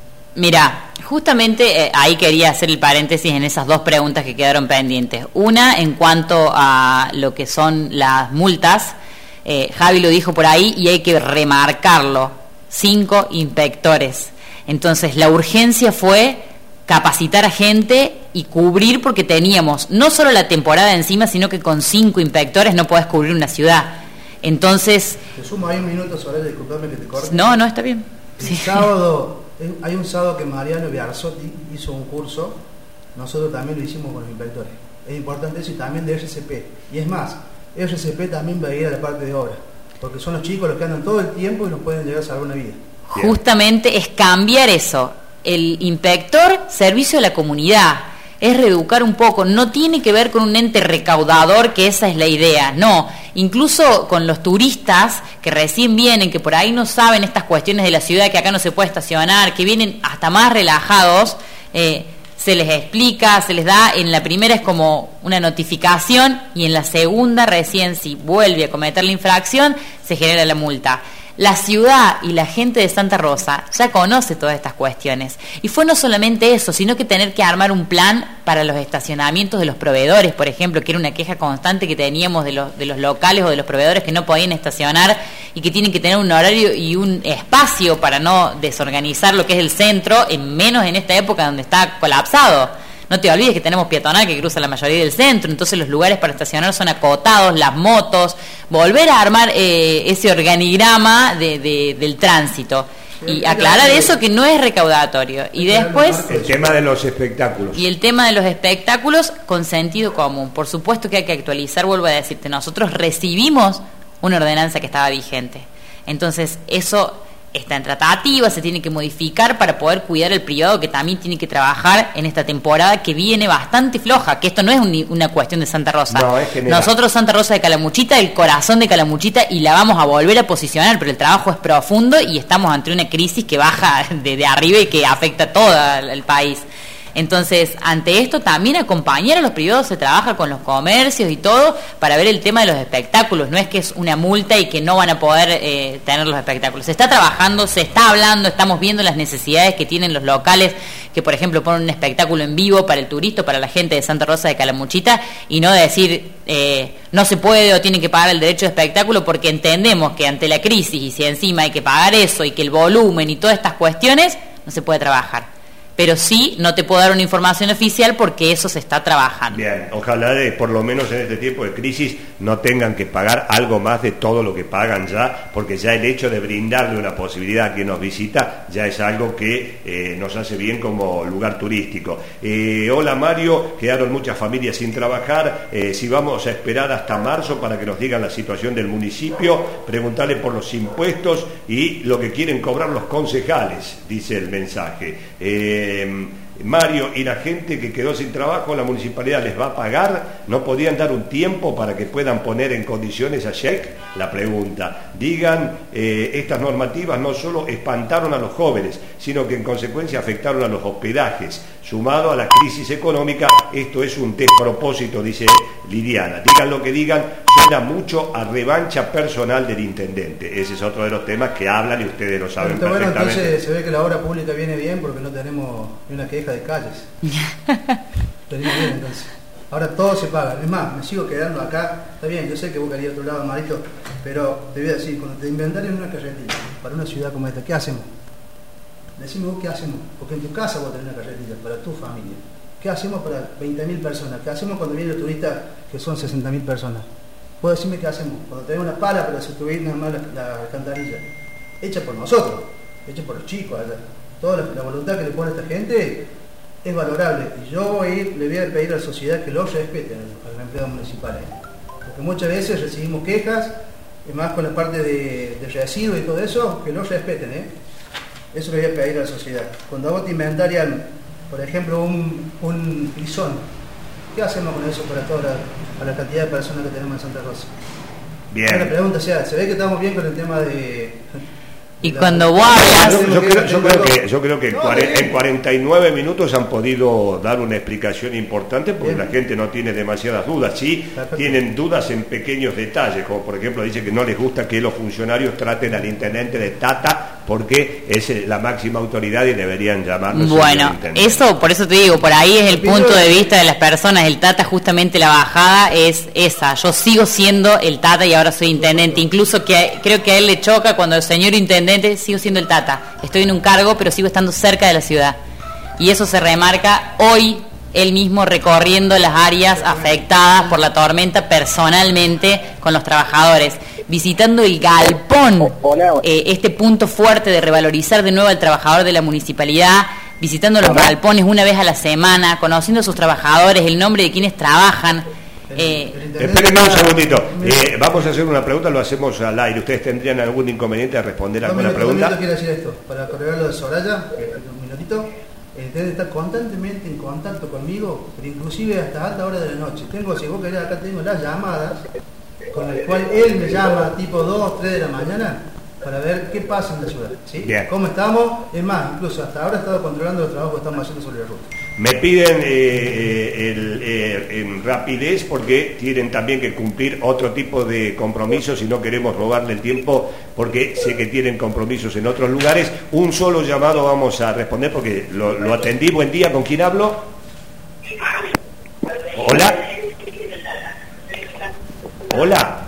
Mira, justamente eh, ahí quería hacer el paréntesis en esas dos preguntas que quedaron pendientes. Una, en cuanto a lo que son las multas, eh, Javi lo dijo por ahí y hay que remarcarlo, cinco inspectores. Entonces la urgencia fue capacitar a gente y cubrir, porque teníamos no solo la temporada encima, sino que con cinco inspectores no podés cubrir una ciudad. Entonces... Te sumo ahí un minuto, Soraya, disculpame que te corte. No, no, está bien. El Sí. sábado... Hay un sábado que Mariano Biarzotti hizo un curso, nosotros también lo hicimos con los inspectores. Es importante eso, y también de R C P. Y es más, R C P también va a ir a la parte de obra, porque son los chicos los que andan todo el tiempo y nos pueden llegar a salvar una vida. Justamente es cambiar eso. El inspector, servicio a la comunidad, es reeducar un poco, no tiene que ver con un ente recaudador, que esa es la idea, no, incluso con los turistas que recién vienen, que por ahí no saben estas cuestiones de la ciudad, que acá no se puede estacionar, que vienen hasta más relajados, eh, se les explica, se les da, en la primera es como una notificación y en la segunda recién, si vuelve a cometer la infracción, se genera la multa. La ciudad y la gente de Santa Rosa ya conoce todas estas cuestiones. Y fue no solamente eso, sino que tener que armar un plan para los estacionamientos de los proveedores, por ejemplo, que era una queja constante que teníamos de los, de los locales o de los proveedores que no podían estacionar y que tienen que tener un horario y un espacio para no desorganizar lo que es el centro, en menos en esta época donde está colapsado. No te olvides que tenemos peatonal que cruza la mayoría del centro, entonces los lugares para estacionar son acotados, las motos, volver a armar eh, ese organigrama de, de, del tránsito. Y aclarar eso, que no es recaudatorio. Y después... El tema de los espectáculos. Y el tema de los espectáculos con sentido común. Por supuesto que hay que actualizar, vuelvo a decirte, nosotros recibimos una ordenanza que estaba vigente. Entonces eso... está en tratativa, se tiene que modificar para poder cuidar el privado, que también tiene que trabajar en esta temporada que viene bastante floja, que esto no es un, una cuestión de Santa Rosa. No, es general. Nosotros Santa Rosa de Calamuchita, el corazón de Calamuchita, y la vamos a volver a posicionar, pero el trabajo es profundo y estamos ante una crisis que baja de, de arriba y que afecta a todo el, el país. Entonces, ante esto también acompañar a los privados, se trabaja con los comercios y todo para ver el tema de los espectáculos. No es que es una multa y que no van a poder eh, tener los espectáculos. Se está trabajando, se está hablando, estamos viendo las necesidades que tienen los locales, que por ejemplo ponen un espectáculo en vivo para el turista, para la gente de Santa Rosa de Calamuchita, y no decir eh, no se puede o tienen que pagar el derecho de espectáculo, porque entendemos que ante la crisis, y si encima hay que pagar eso y que el volumen y todas estas cuestiones, no se puede trabajar. Pero sí, no te puedo dar una información oficial porque eso se está trabajando. Bien, ojalá de, por lo menos en este tiempo de crisis no tengan que pagar algo más de todo lo que pagan ya, porque ya el hecho de brindarle una posibilidad a quien nos visita ya es algo que eh, nos hace bien como lugar turístico. Eh, hola Mario, quedaron muchas familias sin trabajar, eh, si vamos a esperar hasta marzo para que nos digan la situación del municipio, preguntarle por los impuestos y lo que quieren cobrar los concejales, dice el mensaje. Eh, Mario, y la gente que quedó sin trabajo, la municipalidad les va a pagar, ¿no podían dar un tiempo para que puedan poner en condiciones a cheque? La pregunta, digan, eh, estas normativas no solo espantaron a los jóvenes, sino que en consecuencia afectaron a los hospedajes, sumado a la crisis económica, esto es un despropósito, dice Liliana. Digan lo que digan, suena mucho a revancha personal del intendente. Ese es otro de los temas que hablan y ustedes lo saben Pero, perfectamente. Bueno, entonces se ve que la obra pública viene bien porque no tenemos ni una queja de calles. Venimos bien entonces. Ahora todo se paga. Es más, me sigo quedando acá. Está bien, yo sé que vos querías otro lado, Marito, pero te voy a decir, cuando te inventaron una carretilla para una ciudad como esta, ¿qué hacemos? Decime vos qué hacemos, porque en tu casa vos tenés una carretilla para tu familia. ¿Qué hacemos para veinte mil personas? ¿Qué hacemos cuando vienen los turistas que son sesenta mil personas? Vos decime qué hacemos. Cuando tenemos una pala para sustituir nada más la, la alcantarilla, hecha por nosotros, hecha por los chicos allá. Toda la, la voluntad que le pone esta gente es valorable. Y yo voy a ir, le voy a pedir a la sociedad que lo respete a los empleados municipales. Porque muchas veces recibimos quejas, y más con la parte de, de residuos y todo eso, que lo respeten. ¿eh? Eso le voy a pedir a la sociedad. Cuando vos te inventarian, por ejemplo, un, un pisón, ¿qué hacemos con eso para toda la, para la cantidad de personas que tenemos en Santa Rosa? Bien. La pregunta, o sea, se ve que estamos bien con el tema de... Y la, cuando vos hablas... Yo, yo, creo, yo creo que, yo creo que no, cuare, en cuarenta y nueve minutos han podido dar una explicación importante porque bien. La gente no tiene demasiadas dudas. Sí, perfecto. Tienen dudas en pequeños detalles, como por ejemplo dice que no les gusta que los funcionarios traten al intendente de tata porque es la máxima autoridad y deberían llamarlo. Bueno, eso, por eso te digo, por ahí es el punto de vista de las personas. El tata, justamente la bajada es esa. Yo sigo siendo el tata y ahora soy intendente. Incluso que creo que a él le choca cuando el señor intendente, sigo siendo el tata. Estoy en un cargo, pero sigo estando cerca de la ciudad. Y eso se remarca hoy, él mismo recorriendo las áreas afectadas por la tormenta personalmente con los trabajadores, visitando el galpón, eh, este punto fuerte de revalorizar de nuevo al trabajador de la municipalidad, visitando los galpones una vez a la semana, conociendo a sus trabajadores, el nombre de quienes trabajan. Eh, Espérenme un segundito, eh, vamos a hacer una pregunta, lo hacemos al aire. ¿Ustedes tendrían algún inconveniente a responder a alguna pregunta? Yo quiero decir esto, para correr lo de Soraya, un minutito. El intendente está constantemente en contacto conmigo, pero inclusive hasta alta hora de la noche. Tengo, si vos querés, acá tengo las llamadas con las cuales él me llama tipo dos, tres de la mañana para ver qué pasa en la ciudad, ¿sí? Cómo estamos. Es más, incluso hasta ahora he estado controlando los trabajos que estamos haciendo sobre la ruta. Me piden eh, el, eh, en rapidez porque tienen también que cumplir otro tipo de compromisos y no queremos robarle el tiempo porque sé que tienen compromisos en otros lugares. Un solo llamado vamos a responder porque lo, lo atendí. Buen día, ¿con quién hablo? Hola. Hola.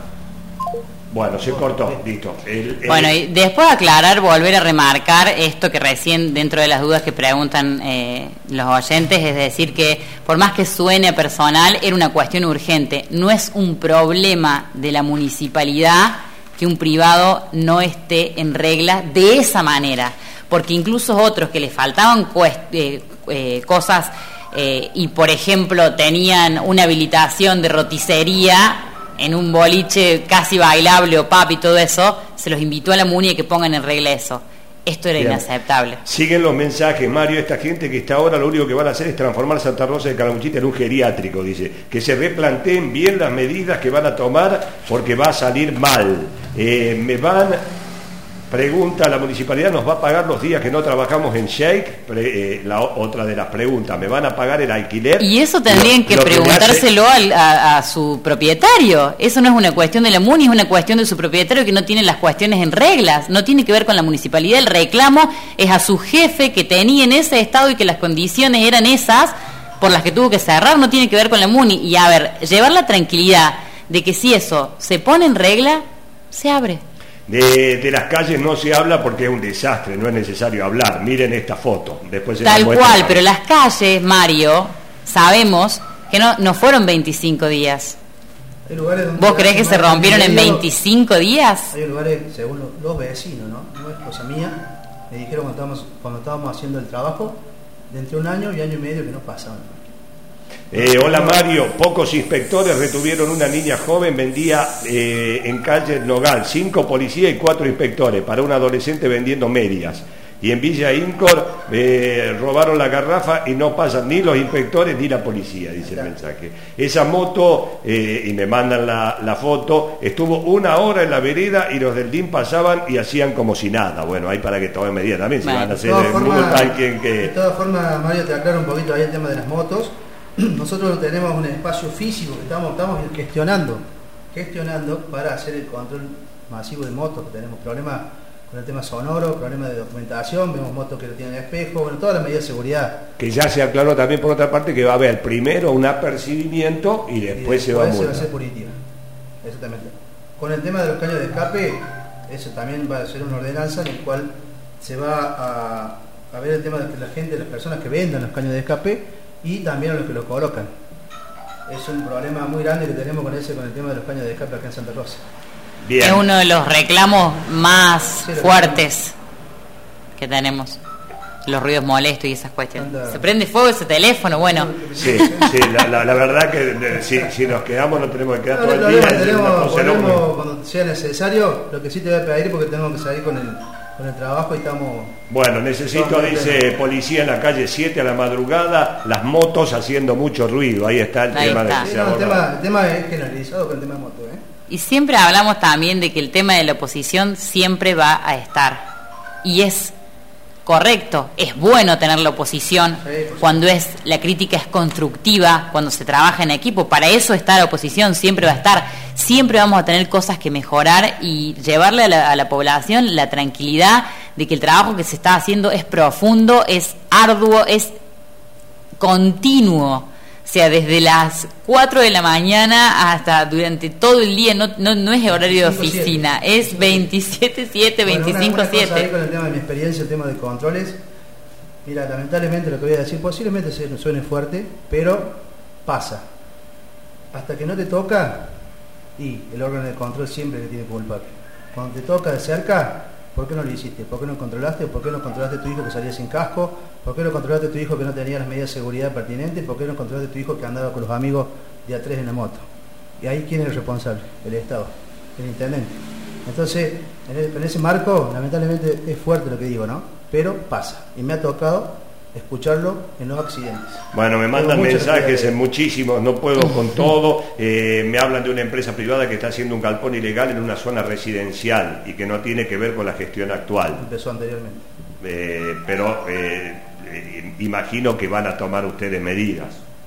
Bueno, se cortó, listo. El, el... Bueno, y después aclarar, volver a remarcar esto que recién, dentro de las dudas que preguntan eh, los oyentes, es decir, que por más que suene personal, era una cuestión urgente. No es un problema de la municipalidad que un privado no esté en regla de esa manera, porque incluso otros que les faltaban eh, eh, cosas eh, y, por ejemplo, tenían una habilitación de roticería en un boliche casi bailable o pub y todo eso, se los invitó a la MUNI a que pongan en regla eso. Esto era Bien. Inaceptable. Siguen los mensajes, Mario. Esta gente que está ahora lo único que van a hacer es transformar Santa Rosa de Calamuchita en un geriátrico, dice. Que se replanteen bien las medidas que van a tomar porque va a salir mal. Eh, me van... Pregunta, ¿la municipalidad nos va a pagar los días que no trabajamos en Shake? Pre, eh, la otra de las preguntas, ¿me van a pagar el alquiler? Y eso tendrían lo, que lo preguntárselo que hace... al, a, a su propietario. Eso no es una cuestión de la MUNI, es una cuestión de su propietario que no tiene las cuestiones en reglas. No tiene que ver con la municipalidad. El reclamo es a su jefe que tenía en ese estado y que las condiciones eran esas por las que tuvo que cerrar. No tiene que ver con la MUNI. Y a ver, llevar la tranquilidad de que si eso se pone en regla, se abre. De, de las calles no se habla porque es un desastre, no es necesario hablar. Miren esta foto. Después se Tal cual, pero las calles, Mario, sabemos que no, no fueron veinticinco días. Hay lugares donde ¿Vos creés que se rompieron en veinticinco días? Hay lugares, según los, los vecinos, ¿no? No es cosa mía. Me dijeron cuando estábamos, cuando estábamos haciendo el trabajo, de entre un año y año y medio que no pasaban. Eh, hola Mario, pocos inspectores retuvieron una niña joven, vendía eh, en calle Nogal, cinco policías y cuatro inspectores para un adolescente vendiendo medias. Y en Villa Incor eh, robaron la garrafa y no pasan ni los inspectores ni la policía, dice el mensaje. Esa moto, eh, y me mandan la, la foto, estuvo una hora en la vereda y los del D I M pasaban y hacían como si nada. Bueno, hay para que tomen medidas también, si van a hacer multa quien que... De todas formas, Mario, te aclaro un poquito ahí el tema de las motos. Nosotros tenemos un espacio físico que estamos, estamos gestionando, gestionando para hacer el control masivo de motos, que tenemos problemas con el tema sonoro, problemas de documentación, vemos motos que no tienen espejo, bueno, todas las medidas de seguridad. Que ya se aclaró también por otra parte que va a haber primero un apercibimiento y después, y después se va a multar. se va a hacer punitiva, exactamente. Con el tema de los caños de escape, eso también va a ser una ordenanza en el cual se va a, a ver el tema de que la gente, las personas que vendan los caños de escape, y también a los que lo colocan. Es un problema muy grande que tenemos con ese con el tema de los caños de escape acá en Santa Rosa. Bien. Es uno de los reclamos más sí, fuertes que tenemos. los ruidos molestos y esas cuestiones. Anda. Se prende fuego ese teléfono, bueno. Sí, sí, la, la, la verdad que de, si, si nos quedamos no tenemos que quedar no, todo el día. Tenemos, volvemos cuando sea necesario, lo que sí te voy a pedir porque tengo que salir con el, con el trabajo y estamos... Bueno, necesito, dice, policía en la calle siete a la madrugada, las motos haciendo mucho ruido, ahí está el ahí tema está. de sí, no, el, tema, el tema es generalizado con el tema de moto, ¿eh? Y siempre hablamos también de que el tema de la oposición siempre va a estar. Y es correcto, es bueno tener la oposición sí, cuando es la crítica es constructiva, cuando se trabaja en equipo. Para eso está la oposición, siempre va a estar. Siempre vamos a tener cosas que mejorar y llevarle a la, a la población la tranquilidad de que el trabajo que se está haciendo es profundo, es arduo, es continuo. O sea, desde las cuatro de la mañana hasta durante todo el día, no no, no es horario de oficina, es veintisiete siete, veinticinco siete. Con el tema de mi experiencia, el tema de controles, mira, lamentablemente lo que voy a decir posiblemente suene fuerte, pero pasa. Hasta que no te toca, y el órgano de control siempre que tiene culpa. Cuando te toca de cerca, ¿por qué no lo hiciste? ¿Por qué no controlaste? ¿Por qué no controlaste a tu hijo que salía sin casco? ¿Por qué no controlaste a tu hijo que no tenía las medidas de seguridad pertinentes? ¿Por qué no controlaste a tu hijo que andaba con los amigos de a tres en la moto? Y ahí, ¿quién es el responsable? El Estado, el intendente. Entonces, en, el, en ese marco, lamentablemente es fuerte lo que digo, ¿no? Pero pasa. Y me ha tocado escucharlo en los accidentes. Bueno, me mandan mensajes en muchísimos, no puedo con todo, eh, me hablan de una empresa privada que está haciendo un galpón ilegal en una zona residencial y que no tiene que ver con la gestión actual. Empezó anteriormente. Eh, pero eh, eh, imagino que van a tomar ustedes medidas.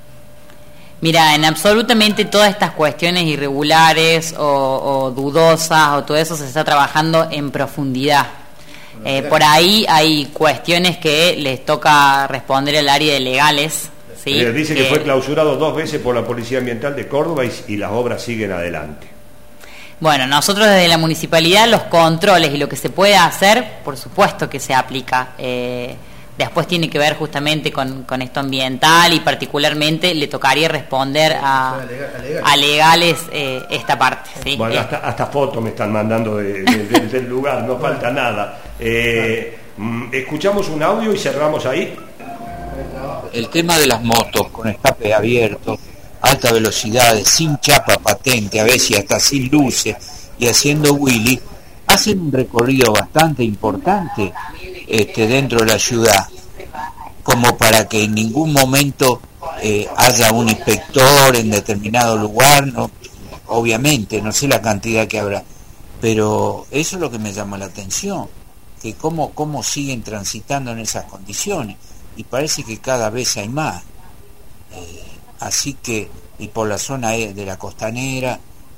Mira, en absolutamente todas estas cuestiones irregulares o, o dudosas o todo eso se está trabajando en profundidad. Eh, por ahí hay cuestiones que les toca responder al área de legales. ¿sí? Eh, dice que, que fue clausurado dos veces por la Policía Ambiental de Córdoba y, y las obras siguen adelante. Bueno, nosotros desde la municipalidad los controles y lo que se puede hacer, por supuesto que se aplica. Eh, después tiene que ver justamente con, con esto ambiental y particularmente le tocaría responder a, a legales eh, esta parte. ¿sí? Bueno, hasta, hasta fotos me están mandando de, de, de, del lugar, no falta nada. Eh, escuchamos un audio y cerramos ahí. El tema de las motos con escape abierto, alta velocidades, sin chapa patente, a veces hasta sin luces y haciendo wheelie, hacen un recorrido bastante importante este, dentro de la ciudad, como para que en ningún momento eh, haya un inspector en determinado lugar, no, obviamente, no sé la cantidad que habrá, pero eso es lo que me llama la atención, que cómo, cómo siguen transitando en esas condiciones, y parece que cada vez hay más. Eh, así que, y por la zona de la costanera,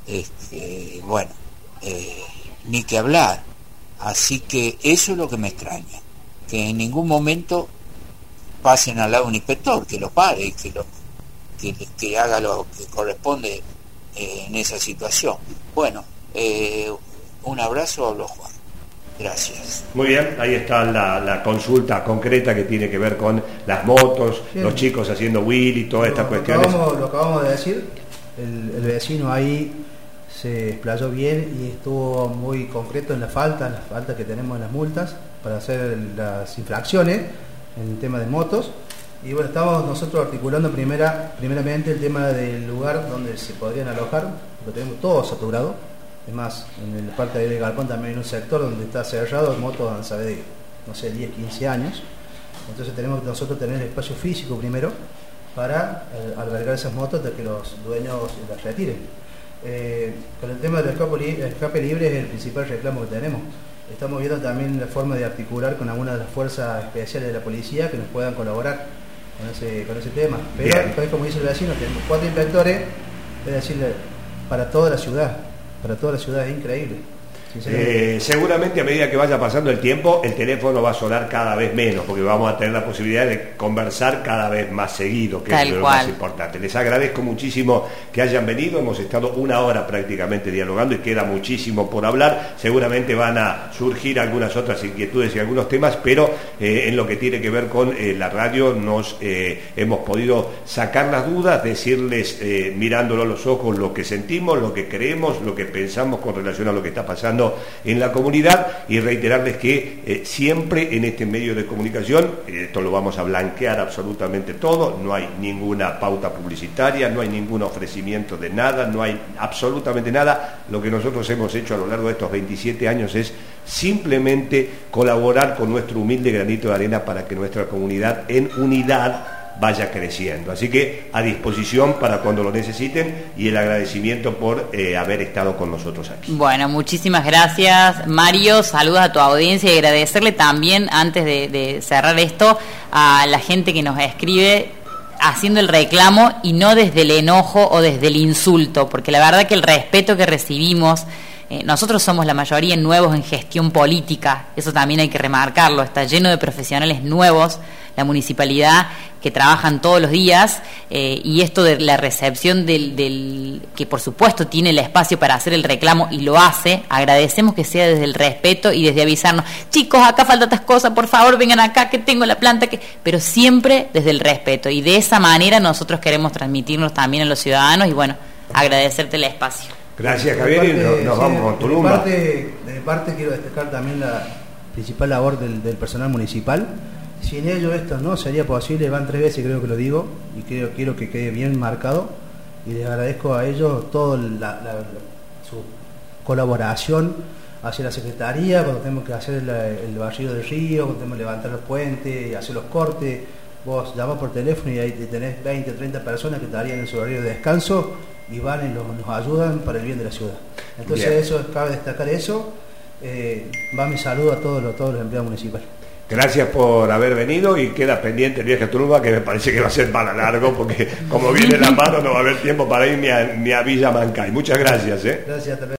este, bueno, eh, ni que hablar. Así que eso es lo que me extraña, que en ningún momento pasen al lado un inspector, que lo pare, que, lo, que, que haga lo que corresponde eh, en esa situación. Bueno, eh, un abrazo a los Juan. Gracias. Muy bien, ahí está la, la consulta concreta que tiene que ver con las motos, bien. Los chicos haciendo wheelie, todas estas cuestiones. Acabamos, lo acabamos de decir, el, el vecino ahí se explayó bien y estuvo muy concreto en la falta, en las faltas que tenemos en las multas para hacer las infracciones en el tema de motos. Y bueno, estamos nosotros articulando primera, primeramente el tema del lugar donde se podrían alojar, lo tenemos todo saturado. Es más, en el parque de Galpón también hay un sector donde está cerrado, motos han sabe de, no sé, diez, quince años. Entonces tenemos que nosotros tener espacio físico primero para eh, albergar esas motos de que los dueños las retiren. Eh, con el tema del escape, el escape libre es el principal reclamo que tenemos. Estamos viendo también la forma de articular con algunas de las fuerzas especiales de la policía que nos puedan colaborar con ese, con ese tema. Pero después, como dice el vecino, tenemos cuatro inspectores, es decir, para toda la ciudad. Para toda la ciudad es increíble. Eh, seguramente a medida que vaya pasando el tiempo el teléfono va a sonar cada vez menos porque vamos a tener la posibilidad de conversar cada vez más seguido, que Tal es lo cual. más importante. Les agradezco muchísimo que hayan venido, hemos estado una hora prácticamente dialogando y queda muchísimo por hablar. Seguramente van a surgir algunas otras inquietudes y algunos temas, pero eh, en lo que tiene que ver con eh, la radio nos eh, hemos podido sacar las dudas, decirles eh, mirándolo a los ojos lo que sentimos, lo que creemos, lo que pensamos con relación a lo que está pasando trabajando en la comunidad, y reiterarles que eh, siempre en este medio de comunicación, eh, esto lo vamos a blanquear absolutamente todo, no hay ninguna pauta publicitaria, no hay ningún ofrecimiento de nada, no hay absolutamente nada. Lo que nosotros hemos hecho a lo largo de estos veintisiete años es simplemente colaborar con nuestro humilde granito de arena para que nuestra comunidad en unidad vaya creciendo. Así que a disposición para cuando lo necesiten, y el agradecimiento por eh, haber estado con nosotros aquí. Bueno, muchísimas gracias, Mario. Saludos a tu audiencia y agradecerle también, antes de, de cerrar esto, a la gente que nos escribe haciendo el reclamo y no desde el enojo o desde el insulto, porque la verdad que el respeto que recibimos, eh, nosotros somos la mayoría nuevos en gestión política, eso también hay que remarcarlo, está lleno de profesionales nuevos la municipalidad que trabajan todos los días, eh, y esto de la recepción del, del que por supuesto tiene el espacio para hacer el reclamo y lo hace, agradecemos que sea desde el respeto y desde avisarnos, chicos, acá faltan estas cosas, por favor vengan acá que tengo la planta, que pero siempre desde el respeto, y de esa manera nosotros queremos transmitirnos también a los ciudadanos, y bueno, agradecerte el espacio. Gracias, Javier, y nos, nos sí, vamos con de mi Tulumba. parte, de mi parte quiero destacar también la principal labor del, del personal municipal. Sin ello esto no sería posible, van tres veces creo que lo digo, y creo, quiero que quede bien marcado, y les agradezco a ellos toda la, la, la, su colaboración hacia la Secretaría, cuando tenemos que hacer el, el barrido del río, cuando tenemos que levantar los puentes y hacer los cortes. Vos llamás por teléfono y ahí tenés veinte, treinta personas que estarían en su horario de descanso y van y los, nos ayudan para el bien de la ciudad. Entonces bien, eso cabe destacar eso. Eh, va mi saludo a todos los, todos los empleados municipales. Gracias por haber venido, y queda pendiente el viaje a Tulumba, que me parece que va a ser para largo, porque como viene la mano no va a haber tiempo para ir ni a, ni a Villa Mancay. Muchas gracias. ¿eh? Gracias, hasta luego.